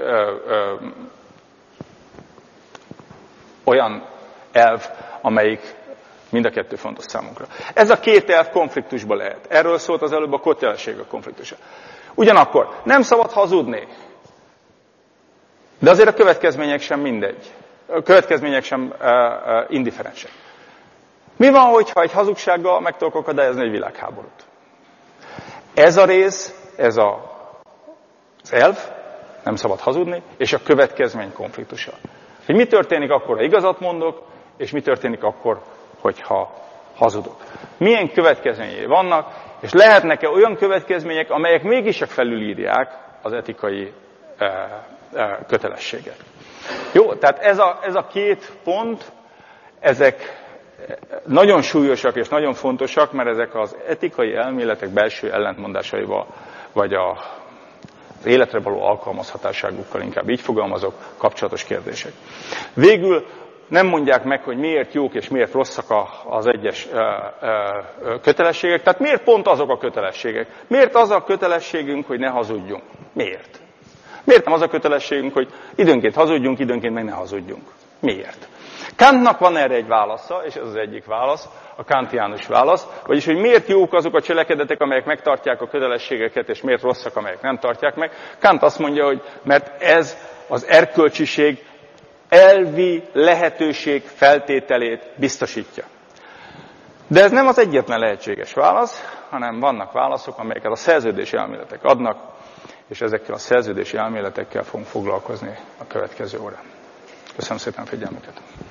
olyan elv, amelyik mind a kettő fontos számunkra. Ez a két elv konfliktusba lehet. Erről szólt az előbb a kötelesség a konfliktusa. Ugyanakkor nem szabad hazudni. De azért a következmények sem mindegy. A következmények sem indiferensek. Mi van, hogyha egy hazugsággal meg tudok akadályozni egy világháborút? Ez a rész, ez az elv, nem szabad hazudni, és a következmény konfliktusa. Hogy mi történik akkor, ha igazat mondok, és mi történik akkor, hogyha hazudok. Milyen következményei vannak, és lehetnek-e olyan következmények, amelyek mégis csak felülírják az etikai kötelességet. Jó, tehát ez a két pont, ezek nagyon súlyosak és nagyon fontosak, mert ezek az etikai elméletek belső ellentmondásaival, vagy az életre való alkalmazhatóságukkal, inkább így fogalmazok, kapcsolatos kérdések. Végül nem mondják meg, hogy miért jók és miért rosszak az egyes kötelességek, tehát miért pont azok a kötelességek? Miért az a kötelességünk, hogy ne hazudjunk? Miért? Miért nem az a kötelességünk, hogy időnként hazudjunk, időnként meg ne hazudjunk? Miért? Kantnak van erre egy válasza, és ez az egyik válasz, a kantiánus válasz, vagyis, hogy miért jók azok a cselekedetek, amelyek megtartják a kötelességeket, és miért rosszak, amelyek nem tartják meg. Kant azt mondja, hogy mert ez az erkölcsiség elvi lehetőség feltételét biztosítja. De ez nem az egyetlen lehetséges válasz, hanem vannak válaszok, amelyeket a szerződési elméletek adnak, és ezekkel a szerződési elméletekkel fogunk foglalkozni a következő órán. Köszönöm szépen figyelmüket!